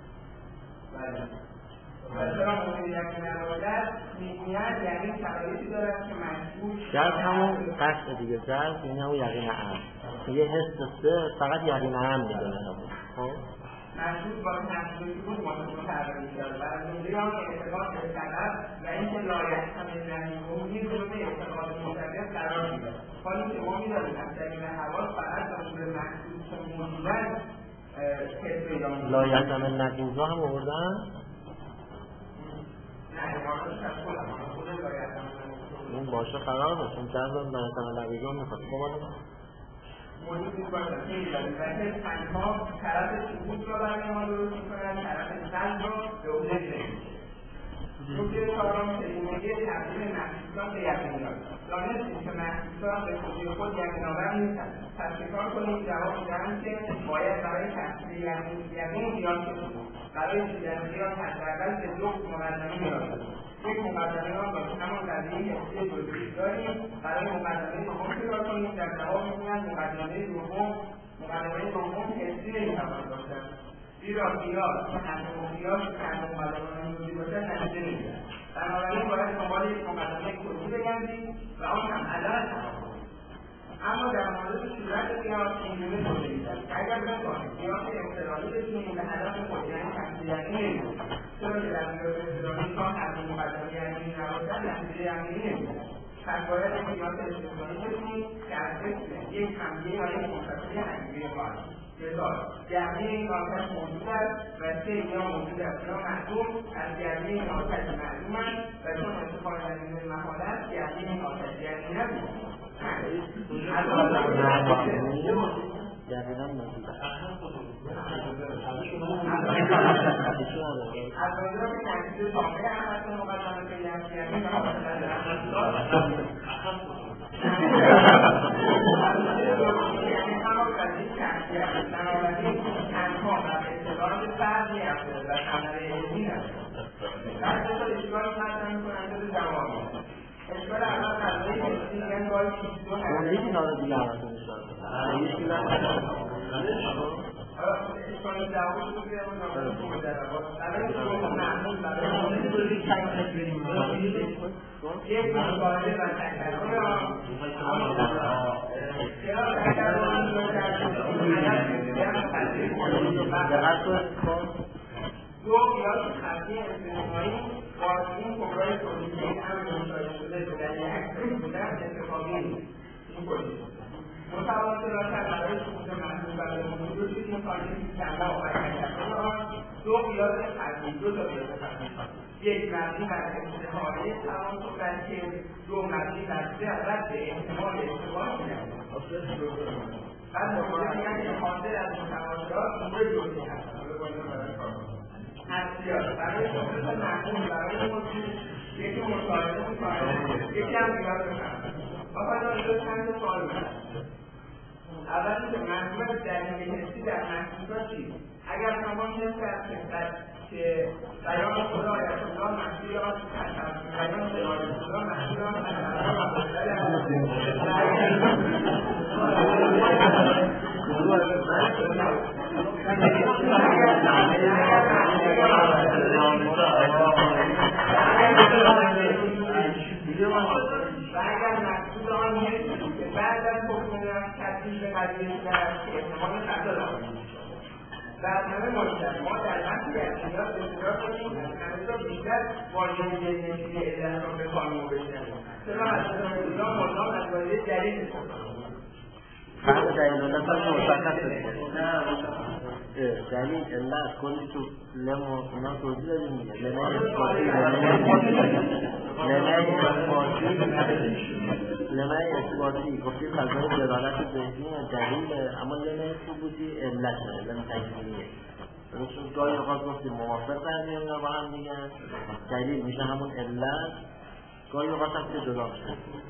و چرا مورد یقین ارادت میگوید یعنی شرایطی دارد که مجبور جذب همون قصد دیگه جذب این همون یقین عام میگه حس سه فقط یقین عام میدونه خب مشهود با تحصیلی بود مشهود تحصیلی کرد و از اونجایی هم اعتقاد به طلب و اینکه لایحتم زمین این جزء اعتقاد مطلق قرار میده حالی که ما میدانیم از طریق حواس فقط به محسوس که موجودن حس پیدا میکنه لایحتم نقیضا هم آوردن؟ نه مارکاش از خود لایحتم اون باشه خرابه چون جذب لایحتم نقیضا میخواد موجود نیست باشد خیلی داریم و اینکه تنها طرف سقوط را برای ما درست میکنن طرف قلب را به عهده نمیشه. نکته چهارم چگونگی تبدیل محسوسات به یقینیات. دانستیم که محسوسات به خودی خود یقین‌آور نیستند. پس چکار کنیم؟ جواب می‌دهند که باید برای تحصیل یقین قیاس کنیم. برای دیدن قیاس حداقل به دو مقدمه نیاز داریم. یک مقدمه را با همان قضیه حسی جزئی داریم. برای مقدمه دوم چکار کنیم؟ در جواب می‌گویند مقدمه دوم حسی نمی‌تواند باشد. زیرا قیاس که همه قیاس که همه مقدمه موجودی باشد نتیجه نمی‌دهد. بنابراین باید دنبال یک مقدمه کلی بگردیم و آن هم عدد تفاوت. اما در مورد صورت قیاس اینگونه توضیح می‌دهیم که اگر بخواهیم قیاس افتراضی بچینیم به هدف خود یعنی تحصیل یقینی نمی‌دهیم، چرا که در قیاس افتراضی تا همه مقدمه یقینی نباشد نتیجه یقینی نمی‌دهیم. پس باید قیاس استثنایی بچینیم که از اسم یک همگه و یک منفصل همگه خواهد بود. گرمی این آتش موجود است و سه یا موجود است یا معلوم از گرمی این آتش معلوم است و چون اتفاق در این محال است گرمی این آتش گرمی نبود. یقینا موجود است. از آنجا که تنسیل تاقه احمد مقدمه که یقینی و آتش بنابراین تنها و به اعتبار فرقی افزاده و ثمره علمی ندارد. بعد دو تا اشکال مطرح می‌کنند به جواب می‌دهند. اشکال اول قضیه حسی میگن گاهی دو هست. یکی ناره دیگه همتون اشکال اشکال جوابش رو بیارم و نامه رو مجربات. برای شروع معمول برای یک مشاهده و تکرار دو قیاس خطی استثنایی با این کبرای تولیدی هم مشاهده شده که در یک اکثر بودن اتفاقی نیست. این کنید متواصلاتر برای سقوط محصول برای موجود چیز مخارجی کمه آفر تکرار آن دو قیاس خطی دو تا قیاس خطی یک مبنی بر استحاله تمام صورت که دو مبنی بر رد احتمال اشتباه می‌دهد. بعد مورد میگن که حاصل از متواصلات دو جزئی هست. حسیات برای شخص معمول برای موجود یکی مشاهده یکی هم قیاس خطی. حالا دو چند سوال هست. اولی که محصول دلیل حسی در محصولات چیست؟ اگر تمام حس که بیان خدا آیت الله محصول آن بیان آیت الله محصول آن اگر محصول آن حسی که بعد از حکم تبدیل به قضیه شدن که احتمال خطا دارد در همه مشکل ما در بحث یقینیات اصرار کنیم همه را بیشتر واژه نشینی علت را به کارمون بشنویم چرا حضرت الله مردان از واژه دلیل استفاده بعد دلیل علت هم مشخص شده دلیل علت کلی تو لما اونا توضیح دادیم میگه لما اثباتی گفتی فضای دلالت ذهنی دلیل اما لما ثبوتی علت لما تجزیه چون گاهی اوقات گفتیم موافق درمیان یا با هم میگن دلیل میشه همون علت گاهی اوقات هم که جدا میشه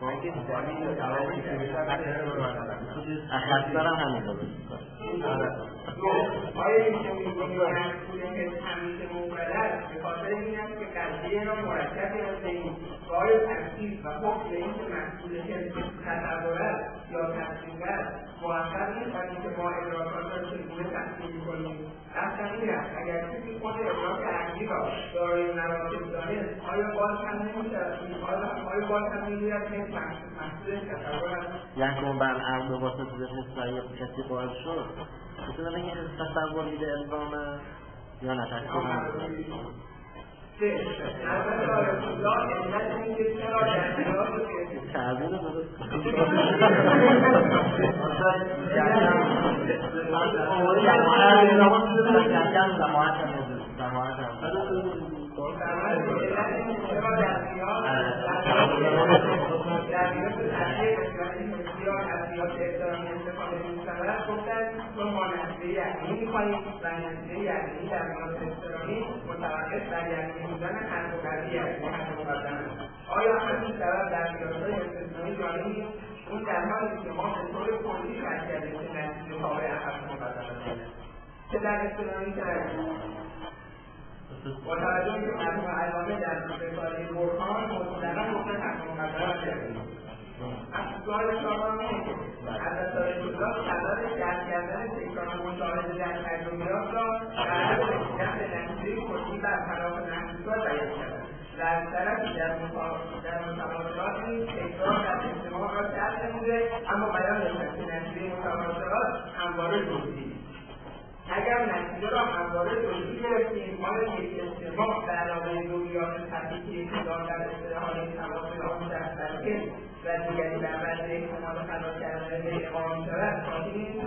اخصار هم همین درست میکنه آیا این که میگونی و محصول همیشه مبلد به خاطر این است که قضیه را مرکب یافته‌ایم و آیا تفسیر و حکم به این که محصول تصور است یا تصدیق است موثر نیست از اینکه ما ادراکات را چگونه تفسیر کنیم اصلا این است اگر کسی خود ادراک عقلی را دارای مراتب دانست آیا باز هم نمی‌شود آیا باز هم می‌گوید که محصول تصور است یکم بر عرض واسط ذهن سریع کسی قائل شد بسید بگه تصور میده الزامه یا نه تصور البته آیت الله علت این که چرا در قیاس تعبیر درست عبارت گفتن تو مانحصه یعنی میکنید و نحصه یعنی در مورد اصطلاحی متوقف بر یعنی بودن حرف و قضیه یعنی حرف مقدمه. آیا همین سبب در قیاس‌های استثنایی داریم؟ اون در حالی که ما به طور کلی فرض کردیم که نتیجه تابع حرف مقدمه است. چه در اصطلاحی کردیم؟ با توجه که مرحوم علامه در رساله برهان مطلقاً گفتن حرف مقدمه کردیم. سوال شما اینه از رساله جدا سبب جمع کردن تکرار مشاهده در تجربیات را در حد رسیدن به نتیجه کلی برخلاف نحویات بیان کردن و از طرفی در متواصلات این تکرار در اجتماع را شرط نموده اما بیان نشد که نتیجه متواصلات همواره جزئی. اگر نتیجه را همواره جزئی گرفتیم آیا یک اجتماع به علاوه جزئیات تفکیکی که در اصطلاحات تواصل آن مشخص و دیگری در بعد احتمال خلاص کردن به اقامه شود کافی نیست؟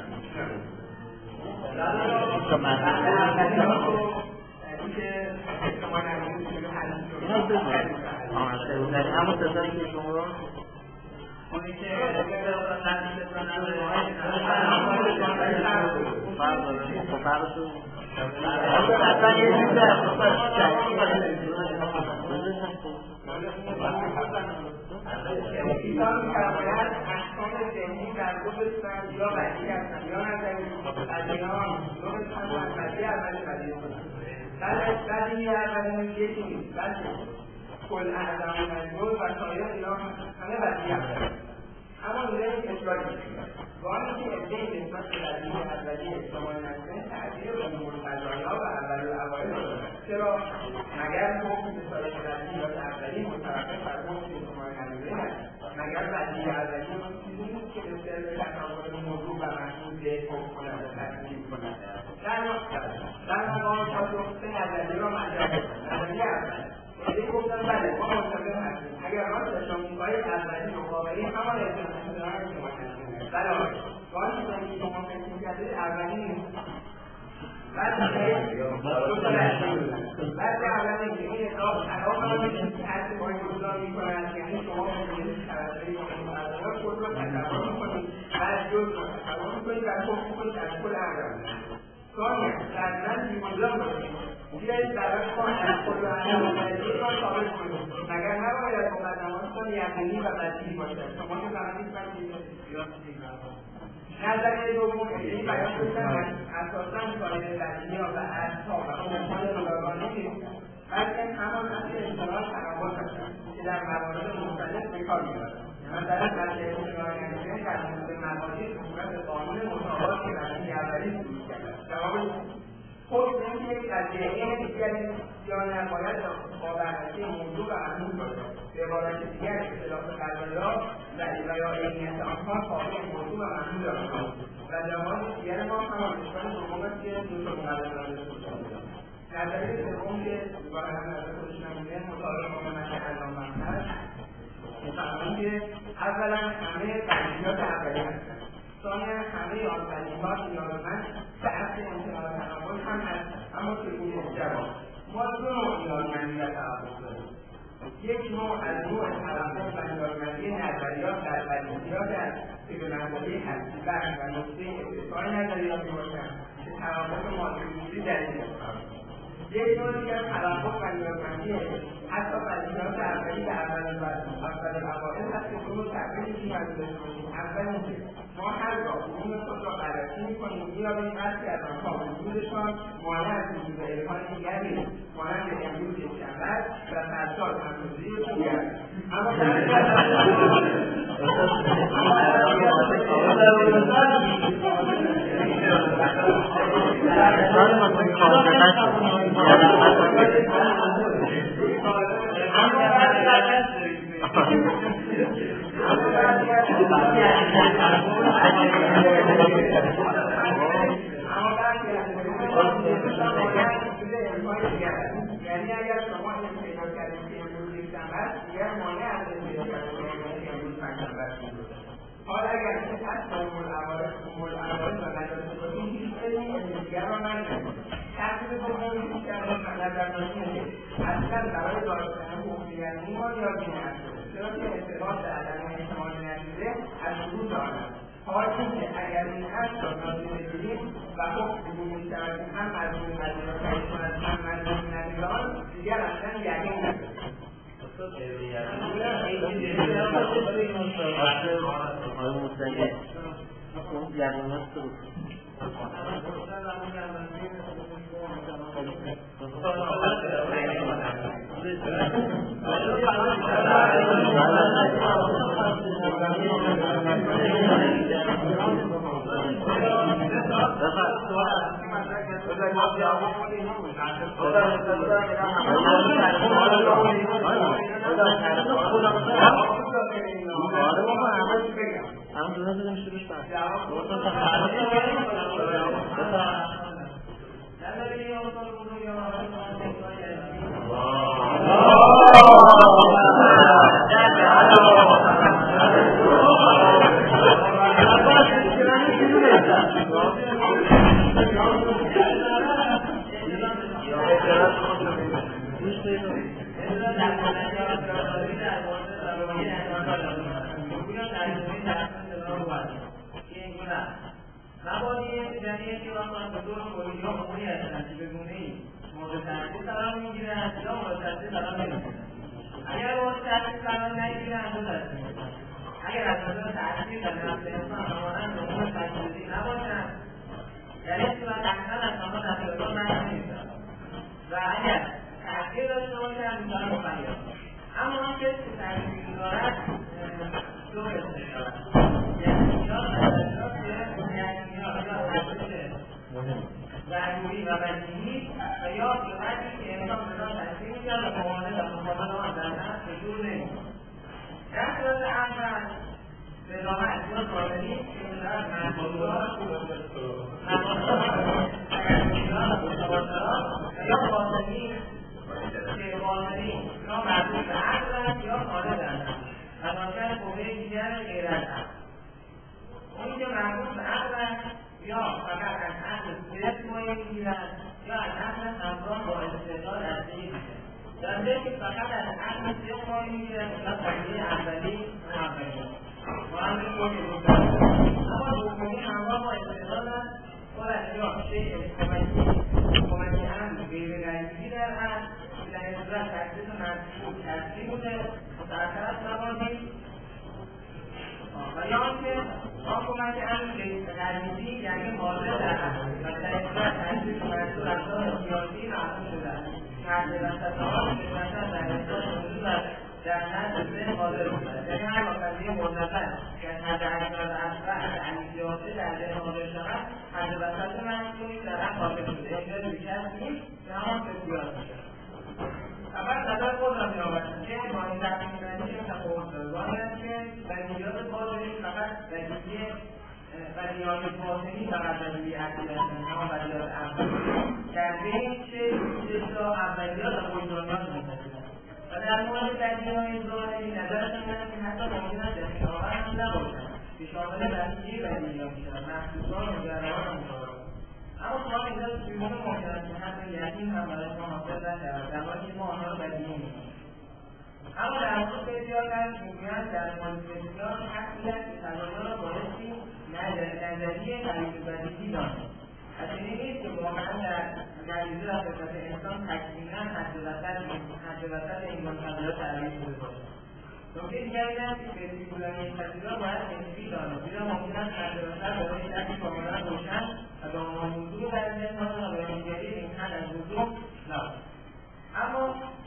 همون ستایی که شما اونی که نتیجه ایشان می‌تواند احکام ذهنی در دو قسمت یا وحی هستند یا نظری قضیه‌ها دو قسمت از قضیه اول قضیه کنند. قضیه اولی یکی نیست بلکه کل اعظم مجموع و سایر اینا همه قضیه هستند. اما اینجا یک اشکالی می‌کنند و آنی که عده‌ای نسبت به قضیه اولی احتمال نکنه تأثیر به مرتضی‌ها و اول الاوایل دارد. چرا؟ مگر حکم مثال قضیه‌ات اولی متوقف بر حکم احتمال نکنه است. مگر قضیه اولی چیزی نیست که به سر تفاوت موضوع و محدود به حکم کند و تصدیق کند. در مقام پاسخ سه نظریه را مطرح کنند. نظریه اول عده‌ای گفتند بله ما متفق هستیم اگر راست شامپوهای اولی مقابلی همان احتمال بله راست که شما فکر می‌کردید اولی نیست بعد اولی که این اطلاق خراب کنید که هر که باید گذار می‌کنند یعنی شما می‌کنید طرفی مقدمات خود را تصور می‌کنید بعد جز را تصور می‌کنید و حکم می‌کنید از کل اعظم ثانیاً لازماً بی‌گذار باشید بیایید برای ما از کل اعظم را ثابت کنید مگر نباید مقدماتتان یقینی و قطعی باشد شما که فهمید نظریه دوم این بیان کردن اساساً کار بدنیا و اعصاب و عمومان روزگارانه نیست بلکه همان اصل اصطلاح تناول هستند که در موارد مختلف به کار می‌برند. مثلا قضیه اصطلاح نمی‌کنه در مورد مواردی به صورت قانون مساوات که قضیه اولی صورت کرده. جواب خود اینکه یک قضیه این دیگری یا نباید با بررسی موضوع و عموم باشد. به عبارت دیگر اختلاف قضایا و یا عینیت آنها تابع موضوع و عموم دارند. و جواب دیگر ما همان اشکال دوم است که دو تا مقدمات دارد. نظریه سوم که واقعا نظر خودش نمونه مطابق با منطق علامه هست می‌فهمیم که اولا همه قضیات اولی هستند. ثانیاً همه آن قضیات نیازمند به اصل امتناع تناول هم هست اما چگونه جواب ما دو نوع نیازمندی را تعارف داریم. یک نوع از نوع توقف و نیازمندی نظریات در قضیات است که به منزله هستی بخش و نقطه اتفاق نظریات میباشند که توقف مادریتی در این اتفاق یک نوع دیگر توقف و نیازمندی حتی قضیات اولی به اول اوائل هست که اون رو تغییرشی نداشته باشیم. اول اینکه ما هر گاه علوم خود را بررسی می‌کنیم می‌یابیم برخی از آنها وجودشان مانع از وجود علم‌های دیگری مانند امروز شنبه و فردا امروزی خوبی است. اما یعنی اگر شما این پیدا کردید که امروز یکشنبه است دیگر مانع از پیدا کردن که امروز پنجشنبه است. حالا اگر این از امور عوارض و نداشته باشیم هیچ علمی دیگر را نداریم. تحصیل دوم این کردن نظر داشتیم که اصلا برای داشتن حکمیتی ما نیازی نداریم چرا که ارتباط به عدم احتمال نتیجه از وجود دارد. حالا که اگر این آقای مصطفی اون جریانات رو هم دونه دونه میشه بشتن مبانی جمعیه که وقتا به طور کلی یا عمومی هستند که به گونه‌ای مورد تحصیل قرار می‌گیرند یا مورد تحصیل قرار نمی‌گیرند. اگر مورد تحصیل قرار نگیرند دو دسته می‌شوند. اگر از نظر تحصیل در نفس انسان همانند امور تحصیلی نباشند در این صورت اصلا از آنها تحصیلات محروم نیستند و اگر تحصیل داشته باشند می‌توانند مخیر. اما آن کسی که تحصیل دارد دو قسم می‌شود. ضروری و بدیهی و یا صورتی که انسان به دان تحصیل می‌کرد و ممانه و مقابل آن در نفس وجود نمی‌کند. در صورت اول به ادامه اجزای قانونی که می‌شود محصولات یا باطنی که باطنی یا مربوط به عقل است یا خارج است و ناشر قوه دیگر غیر از عقل. اونی که مربوط به عقل است یا فقط از عقل صرف مایه میگیرند یا از عقل همراه با استدلال اصلی میگیرند. در حالی که فقط از عقل صرف مایه میگیرند یا قضیه اولی و همین گونه گفتند. اما دومی همراه با استدلال است خودش یا شیء کمکی عقل غیر رنگی در عقل که در این صورت تکلیف منصوب کسری بوده متأثر از مبانی و یا آنکه آن کمک غریبی یعنی حاضر در و در اصلاح تحصیل منصور افراد سیاسی معلوم شده است مرد وسطه‌ها که مثلا در اصلاح موجود است در نزد ذهن حاضر بودند یعنی هر قضیه منتظر که از حد اکبر اصلاح از علیزیاده در ذهن حاضر شود حد وسط منصوری در هم حاضر شده اینجا بیشتر نیست که همان فکریات میشود. اول نظر خود را می‌آورند که با این تقسیم بندی تفاوت دارد. باید است که بدیهیات باطنی فقط بدیهیات باطنی فقط بدیهی اصلی هستند اما بدیهیات اولیه در بین چه تا اولیات و وجدانیات منتشرند. و در مورد بدیهیات ظاهری نظرشان است که حتی ممکن است اختیارآور هم نباشند که شامل بقیه بدیهیات می‌شوند محسوسات مجربات و مشاهدات. اما سوال اینجاست که ممکن است که حتی یقین هم برای ما حاصل نشود در حالی که ما آنها را بدیهی می‌دانیم. اما در مورد بسیار هست میگویند در مورد بسیار حقی است که تضادها را بایستی نظریه غریب بدیهی دانیم. از چنین نیست که واقعا در غریزه و فطرت انسان تکمیلا حد وسط این منتظرات تعریف شده باشد. نکته دیگر این است که بسیار بودن این پذیرا باید نسبی دانیم زیرا ممکن است حد وسط برای شخصی کاملا روشن و به عنوان موضوع در ذهن و بیانگری این حد از موضوع نباشد. اما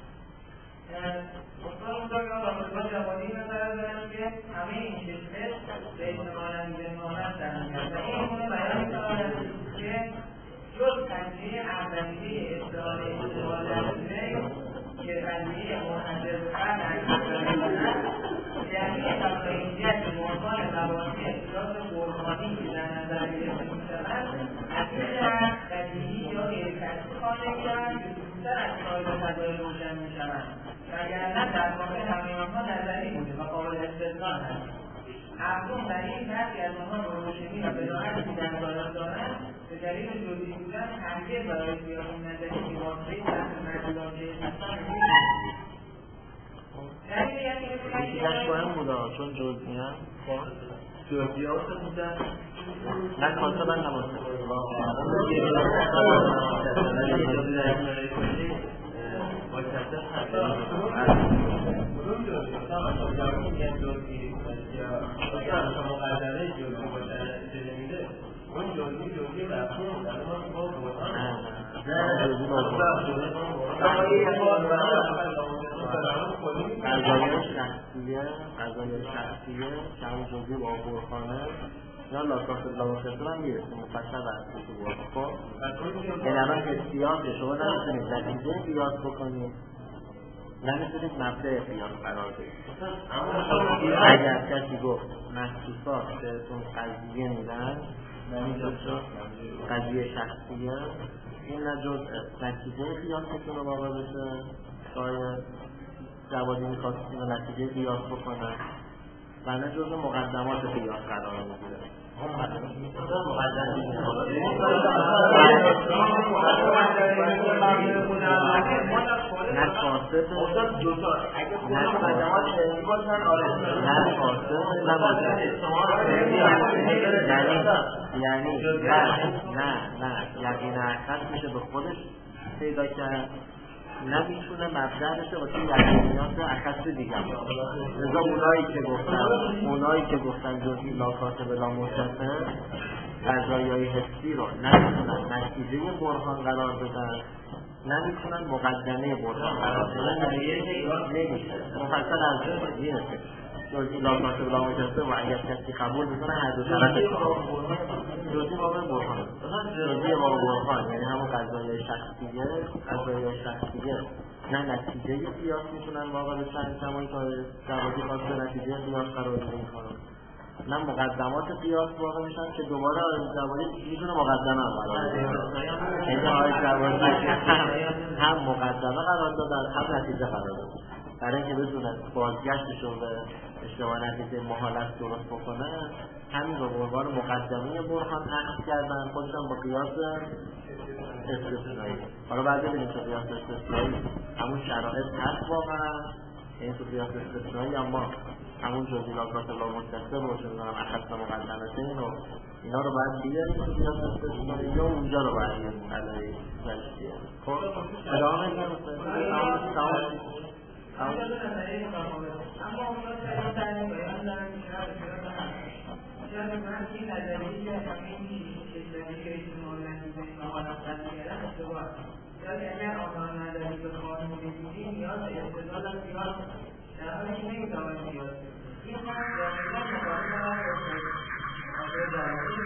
استاد بزرگان و استاد جوانی نظر دارند که همه این شکل به احتمالاً در میاد و این گونه بیان می‌تواند که جز قضیه اولیه استعاره احتمال در ذهن که قضیه منحصر به فرد است جمعی تفاعلیت به عنوان مبانی احساس قربانی که در نظر گرفته می‌شوند از این جهت بدیهی یا غیرکشفی خواهد کرد که زودتر از سایر فضای روشن می‌شوند وگرنه در واقع همه آنها نظری بوده و قابل استدلال هست. افزون بر این برخی از آنها روشنی و بداهتی که در ظاهر دارند به دلیل جزئی بودن هرگز برای قیام نظری که واقعی تحت مجموعه انسان یکیش باید بوده چون جزئی‌ام جزئیات بودن نه کانتا من نمازه مقدمه جزئی باشه اجازه میده اون جزئی مفهوم در ما با قضایای شخصیه که همون جزئی با برهانه یا لاساس لاموسیتون هم میرسه مفصل برسه تو برهان. خب یعنی الان حسیات شما نمیتونید نتیجه قیاس بکنید، نمیتونید مبدأ قیاس قرار بدید. اگر کسی گفت محسوسات بهتون قضیه میدن، قضیه شخصیه، این نه جز نتیجه قیاستون رو واقع بشه، شاید جوادی میخواستیم و نتیجه قیاس بکنن و نه جز مقدمات قیاس قرار میگیره. نه کاسته یعنی یقین احساس میشه به خودش پیدا کرد، نمیتونه مبدأ بشه واسه یقینیات اخص دیگه. لذا اونایی که گفتن جزئی لا کاسب لا متصل قضایای حسی رو نمیتونن نتیجه برهان قرار بدن، نمیتونن مقدمه برهان قرار بدن، نمیشه مفصل از میرسه جزئی لا کاسب لا متصل و اگر کسی قبول بکنه هر دو طرف جزئی با برهان، جزئی با برهان یعنی همون قضایای شخصیه نه نتیجه قیاس میتونن واقع بشن، کمایی که جوادی خواست به نتیجه قیاس قرار بده میکنن، نه مقدمات قیاس واقع میشن که دوباره جوادی میتونه مقدمه قرار بده. یعنی آقای جوادی هم مقدمه قرار دادن هم نتیجه قرار دادن برای اینکه بتونن بازگشتش رو به اشتباه نتیجه محالت درست بکنه، همین رو به عنوان مقدمه برهان عکس کردن، خودشان با قیاس استثنایی. حالا بعد ببینیم که قیاس استثنایی همون شرایط هست واقعا، این تو قیاس استثنایی اما همون جزئی لا کاسب لا متصل رو چون دارم اخص مقدمتین و اینا رو باید بیاریم تو قیاس استثنایی یا اونجا رو باید بیاریم علای زشتیه. خب ادامه اما اونها در این بیان دارن شاید من این نظریه که همین کشوری که اجتماع نتیجه مهارت کردن اشتباه شاید اگر آنها نظری به قانون بگیری نیاز به استدلال از قیاس در حالی که نمیتوان قیاس این هم دقیقا مقابل آقای جوادی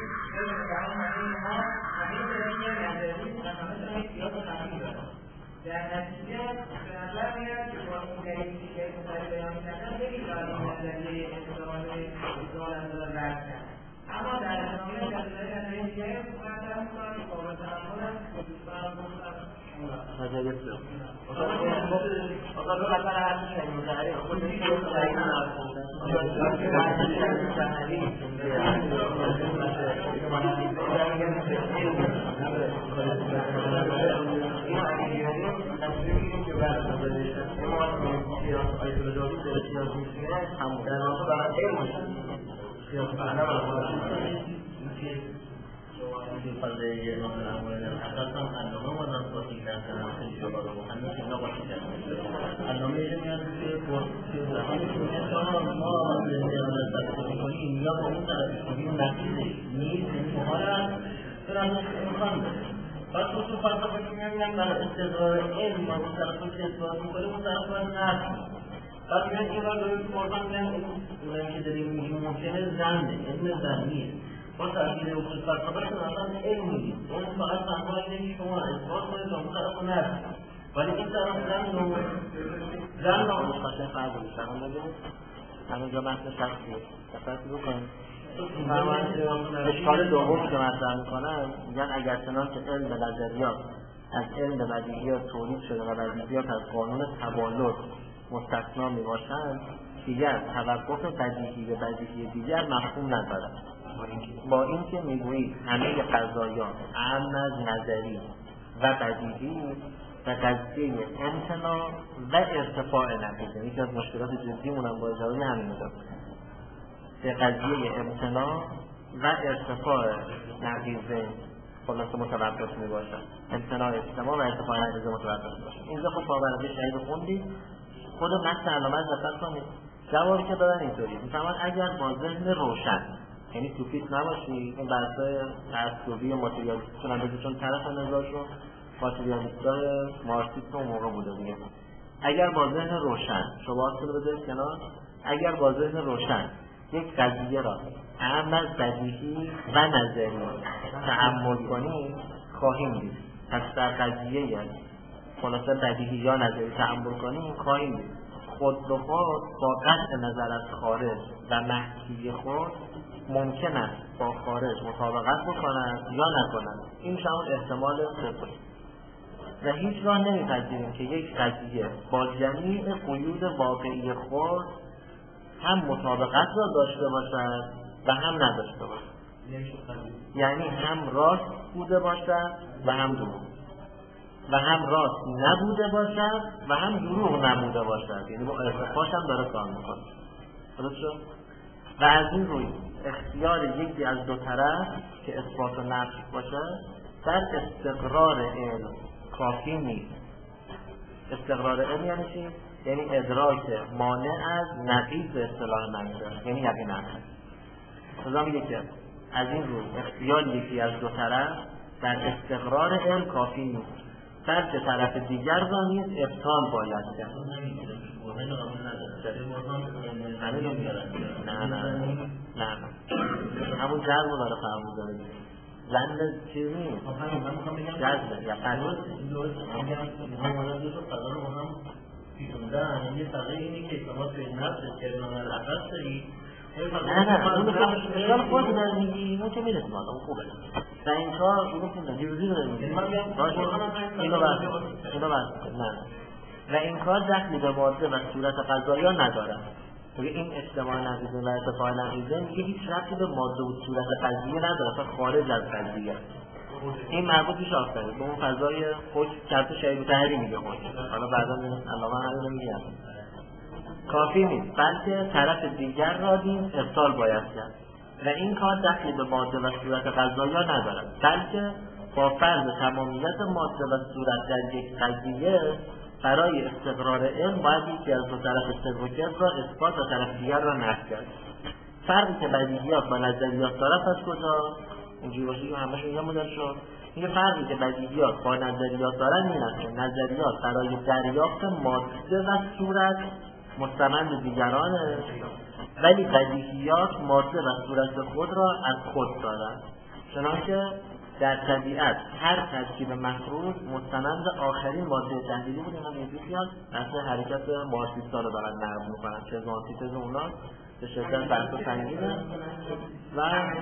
همه داریم نظری و همه داریم قیاس خفیف دارن در نتیجه به نظر میاد که با این دلیلی که مقابل بیان کردن نمیتوان این نظریه استدلال از دار رد کرد. اما در ادامه نظریه دیگه مقدم میکنم قابل تحمل است نظریه آقا رو مثلا هر چیزی متحری خود پس خصوص فلسفه که میگن برای استدلال علم ما اون طرف که اثبات میکنه اون طرف باید نفی. پس میگن این رو داریم فرضاً میگن اونایی که داریم میگیم ممکنه زنده، علم زنیه. با تحلیل اصول فلسفه‌شون اصلا علم نیست. اون فقط تنها اینه که شما اثبات کنید اون طرف رو نفی. ولی این طرف زن رو مشخصه فرض می‌شن ببینید همینجا بحث شخصیه. دقت بکنید. اشکال دومی که مطرح میکنن میگن اگر چنانکه علم نظریات از علم بدیهیات تولید شده و بدیهیات از قانون تبالد مستثنا میباشند دیگر توقف بدیهی به بدیهی دیگر مفهوم ندارد. با اینکه میگویید همه قضایا اعم از نظری و بدیهی و قضیه امتناع و ارتفاع نتیجه، یکی از مشکلات جدیمون هم با جوابی همین میداد به قضیه امتناع و ارتفاع نقیضه خلاصه متوقف میباشد. امتناع اجتماع و ارتفاع نقیضه متوقف میباشد. اینجا خب پاورده شهید خوندی خود متن علامت دقت کنید جوابی که دادن اینطوری میفهمن اگر با ذهن روشن، یعنی سوفیست نباشی، این بحثای تعصبی ماتریالیستیشون هم بگید، چون طرف نزاعشون ماتریالیستای مارکسیست اون موقع بوده دیگه. اگر با ذهن روشن شبهات رو بذارید کنار، اگر با ذهن روشن یک قضیه را اهم از بدیهی و نظری تأمل کنیم خواهیم دید. پس در قضیه خلاصه بدیهی یا نظری تأمل کنیم خواهیم دید خود به خود با قطع نظر از خارج و محکی خود ممکن است با خارج مطابقت بکنند یا نکنند. این شامل احتمال صفر و هیچگاه نمیپذیریم که یک قضیه با جمیع قیود واقعی خود هم مطابقت را داشته باشد و هم نداشته باشد، یعنی هم راست بوده باشد و هم دروغ، و هم راست نبوده باشد و هم دروغ نبوده باشد، یعنی با ارتفاعش هم داره کار میکنه. درست شد؟ و از این روی اختیار یکی از دو طرف که اثبات و نفی باشه در استقرار علم کافی نیست. استقرار علم یعنی چی؟ یعنی ادراک مانع از نقیض اصطلاح منطق، یعنی یقین عقل. خدا میگه که از این روی اختیار یکی از دو طرف در استقرار علم کافی نیست، بلکه طرف دیگر را نیز ابطال باید کرد. نه همون جذب داره فرمون داره زند چیز نیست جذب یا فرمون یه فقیه اینه که شما توی نفس کلمه العقص داری نه اونو اشکال خود داری میگی اون که میرسیم آدم اون خوبه و این کار اونو خوندن دیروزی رو داری میگی اینو بست نه و این کار دخلی به ماده و صورت قضایا ندارد. این اجتماع نقیضه و ارتفاع نقیضه میگه هیچ ربطی به ماده و صورت قضیه نداره تا خارج از قضیه. این مربوط میشه آفرید به اون فضای حکم کرده شهید و تحری میگه حکم، حالا بعدا علاوه همین میگم کافی نیست، بلکه طرف دیگر را نیز ابطال باید کرد و این کار دخلی به ماده و صورت قضایا ندارد، بلکه با فرض تمامیت ماده و صورت در یک قضیه برای استقرار علم باید یکی از دو طرف صدق را اثبات و طرف دیگر را نفی کرد. فرقی که بدیهیات با نظریات داره پس کجا؟ اینجوری باشه که همه‌شون یه مدل شد. این فرقی که بدیهیات با نظریات دارن این است که نظریات برای دریافت ماده و صورت مستمند دیگرانه، ولی بدیهیات ماده و صورت خود را از خود دارند. چنانکه در طبیعت هر ترکیب مفروض مستند آخرین ماده تحلیلی بود. اینا میگن مثلا حرکت مارکسیستا رو دارن نقد میکنن که آنتیتز اونا به شدت بحث سنگینه و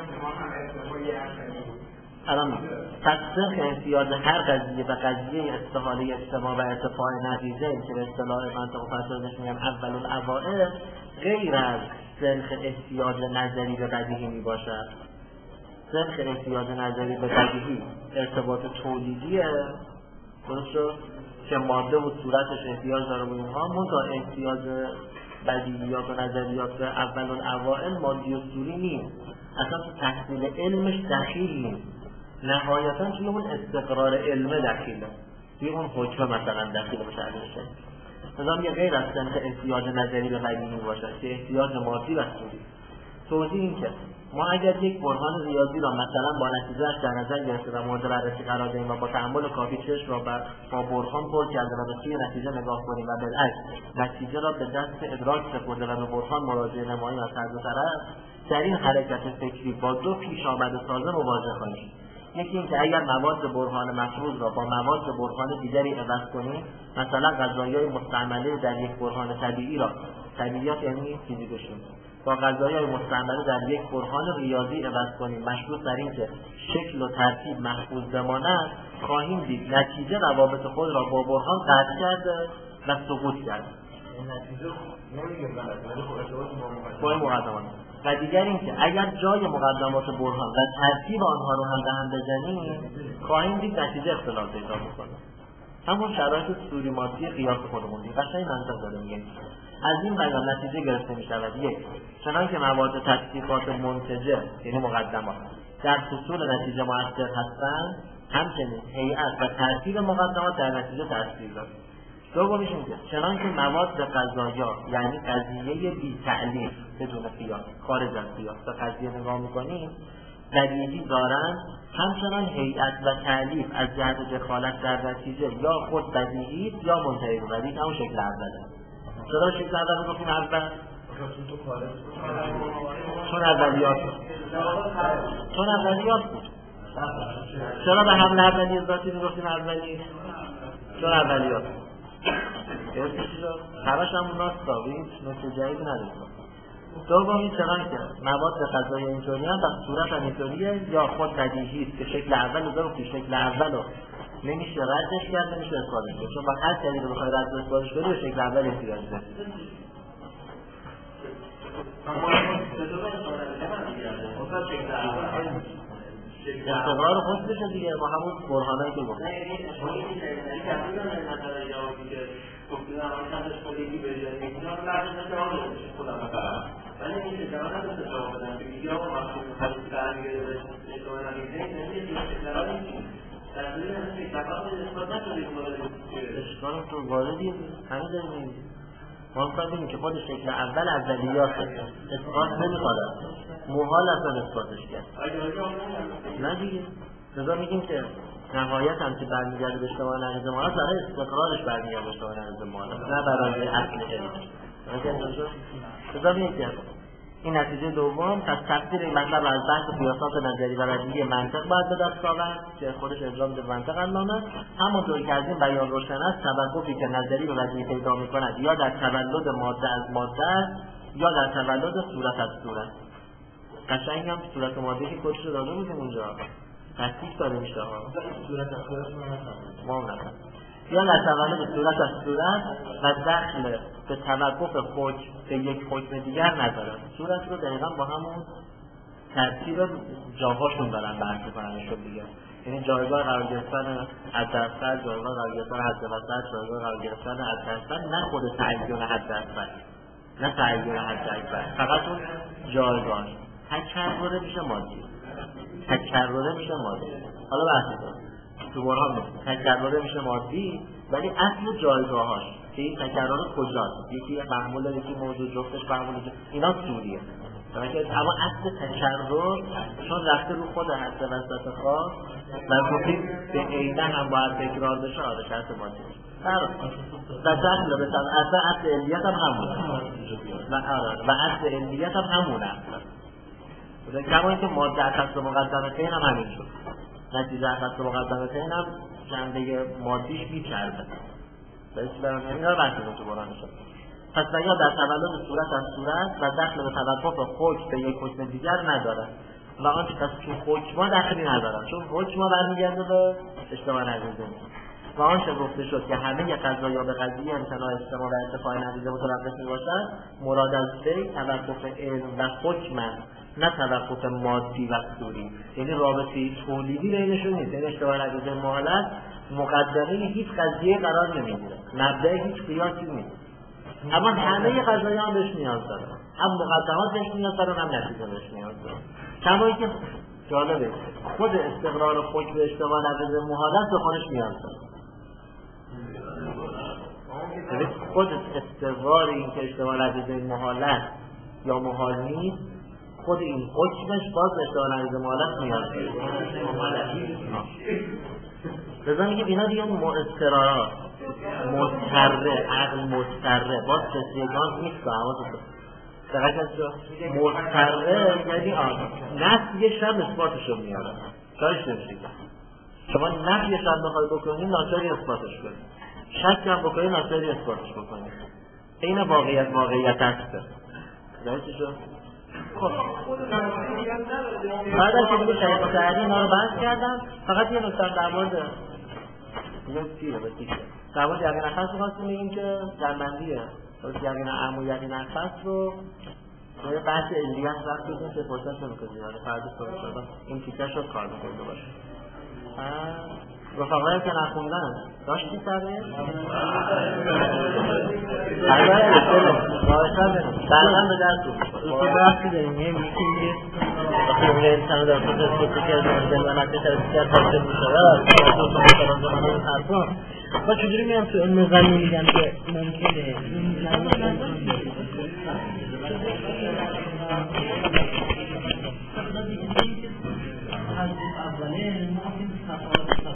الان پس احتیاج هر قضیه به قضیه استحاله اجتماع و ارتفاع نتیجه که به اصطلاح منطق و فلسفه‌اش میگن اول الاوائل غیر از سنخ احتیاج نظری به بدیهی میباشد. سنخ احتیاج نظری به بدیهی ارتباط تولیدیه، درست شد که ماده و صورتش احتیاج داره به اینها، منتها احتیاج بدیهیات و نظریات به اول الاوائل مادی و صوری نیست، اصلا تحصیل علمش دخیل نیست، نهایتا توی اون استقرار علمه دخیله، توی اون حکم مثلا دخیل بشه. مثلا یه غیر از سنخ احتیاج نظری به بدیهی باشد که احتیاج مادی و صوری. توضیح این که ما اگر یک برهان ریاضی را مثلا با نتیجهش در نظر گرفته و مورد بررسی قرار دهیم و با تأمل کافی چشم را با برهان پر کرده و به سوی نتیجه نگاه کنیم و بالعکس نتیجه را به دست ادراک سپرده و به برهان مراجعه نماییم از هر دو طرف، در این حرکت فکری با دو پیش آمده سازه مواجه خواهیم. یکی این که اگر مواد برهان مفروض را با مواد برهان دیگری عوض کنیم، مثلا قضایای مستعمله در یک برهان طبیعی را، طبیعیات یعنی فیزیکشون، با قضایای مستعمله در یک برهان ریاضی عوض کنیم مشروط بر این که شکل و ترتیب محفوظ بماند، خواهیم دید نتیجه روابط خود را با برهان قطع کرده و سقوط کرده. این نتیجه نمیگه با مقدمات. و دیگر این که اگر جای مقدمات برهان و ترتیب آنها رو هم دهن بزنیم، خواهیم دید نتیجه اختلاف پیدا می‌کنه. همون شرایط سوری مادی قیاس خودمون دیگه قشنگ منطق داره میگه. از این بیان نتیجه گرفته می‌شود: یک، چنانکه مواد تطبیقات منتجه یعنی مقدمات در حصول نتیجه مؤثر هستند، همچنین هیئت و ترتیب مقدمات در نتیجه تاثیر دارد. دومیش اینه چنانکه مواد غذایا یعنی قضیه بی تعلیف بدون قیاس خارج از قیاس به قضیه نگاه میکنیم بدیهی دارن، همچنان هیئت و تعلیف از جهت دخالت در نتیجه یا خود بدیهی یا منتهی به بدیهی، همون شکل اوله. چرا شکل اول گفتیم اول؟ چون اولیات بود. چرا به حمل اولی ذاتی میگفتیم اولی؟ چون اولیات همش همون ناست داریم، نکته جدیدی نداریم. دومی چنانکه مواد غذایی اینطوری هم و صورت هم اینطوریه یا خود بدیهی است که شکل اول رو داره، شکل اول رو نمیشه ردش کرد، نمیشه اثباتش کرد، چون با هر طریقی رو بخوای رد اثباتش کنی به شکل اول احتیاج داره. استقرار خود بشه دیگه با همون برهانهایی که گفتیم. اشکال تو واردی همه داریم میگیم ما میخوایم بگیم که خود شکل اول اولیات اثبات نمیخواد، محال اصلا اثباتش کرد. نه دیگه لذا میگیم که نهایت هم که برمیگرده به اجتماع نقیض محال برای استقرارش برمیگرده به اجتماع نقیض محال، نه برای اصل علم. لذا میگیم که این نتیجه دوم پس تقدیر این مطلب از بحث قیاسات نظری و بدیهی منطق باید به دست آورد که خودش اجرا به منطق علامه. همونطور که از این بیان روشن است توقفی که نظری و بدیهی پیدا می‌کند یا در تولد ماده از ماده یا در تولد صورت از صورت. قشنگ هم صورت ماده که کدش رو داده بودیم اونجا تصدیق داده میشه ها، صورت از صورت ما نکنه یا در تولد صورت از صورت و دخل به توقف حکم به یک حکم دیگر ندارد. صورت رو دقیقا با همون ترتیب جاهاشون دارن بحث کننشون دیگه، یعنی جایگاه قرار گرفتن حداقل، جایگاه قرار گرفتن حداقل، جایگاه قرار گرفتن حداقل، نه خود تعیین حداقل، نه تعیین حداقل، فقط اون جایگاه. تکرره میشه مادی، تکرره میشه مادی. حالا بحث کنم تو برهان میشه تکرره میشه مادی، ولی اصل جایگاهاش که این تکرار کجاست، یکی معموله، یکی موضوع، جفتش معموله، اینا سوریه. اما اصل تکرر چون رفته رو خود حد وسط خاص و گفتیم به عینه هم باید تکرار بشه، آره شرط مادی و دخل به اصل علیت هم همونه و اصل علیت هم همونه. کما اینکه ماده اخص مقدمتین هم همین شد، نتیجه اخص مقدمتین هم جنبه مادیش بیچرده این را بحثی رو تو برانه شد. پس یا در تولد صورت از صورت و دخل به توقف حکم به یک حکم دیگر ندارد و آنچه پس تو حکما دخلی ندارد، چون حکما برمیگرده به اجتماع نقیضه و آنچه گفته شد که همه قضایا به قضیه امتناع اجتماع و ارتفاع نقیضه متوقف میباشد، مراد از وی توقف علم و حکم نه توقف مادی و صوری، یعنی رابطه تولیدی بینشون نیست. یعنی اجتماع نقیضه محالت مقدمه هیچ قضیه قرار نمیگیره، مبدأ هیچ قیاسی نیست، اما همه قضایا هم بهش نیاز دارن، هم مقدمات بهش نیاز دارن، هم نتیجه بهش نیاز دارن. کما اینکه جالبه خود استقرار حکم به اجتماع نقیضه محالت به خودش نیاز داره. خود استقرار این که اجتماع نقیضه محالت یا محال نیست، خود این حکمش باز به اجتماع نقیضه محالت نیاز داره. لذا میگیم اینا دیگه استقرارات مضطره، عقل مضطره، باز کسیگان نیست که حواستون دقیق از جا مضطره یعنی نفیش هم اثباتش رو میاره، کارش نمیشه. شما نفیش هم بخوای بکنیم ناچاری اثباتش کنیم، شک هم بکنیم ناچاری اثباتش بکنیم. این واقعیت هست دقیقی شد. خب بعد از که دیگه شریف و سعدی اینا رو بحث کردم، فقط یه نکته در مورد در مورد یقین اخص رو خواستیم بگیم که درمندیه یقین اعم و یقین اخص رو به بحث علیت وقت بودیم که فرصت نمیکنیم، فرد صبح شدن این تیکش رو کار بکنده باشه. رفقایی که نخوندن داشتی سره؟ بعدا به درس رو بحثی داریم یه میکنی وقتی میگه انسان در خود اسکوتی که زنانت ترسیگر تاثیر میشه و چجوری میام تو علم زمین میگن که ممکنه این از اوله ممکن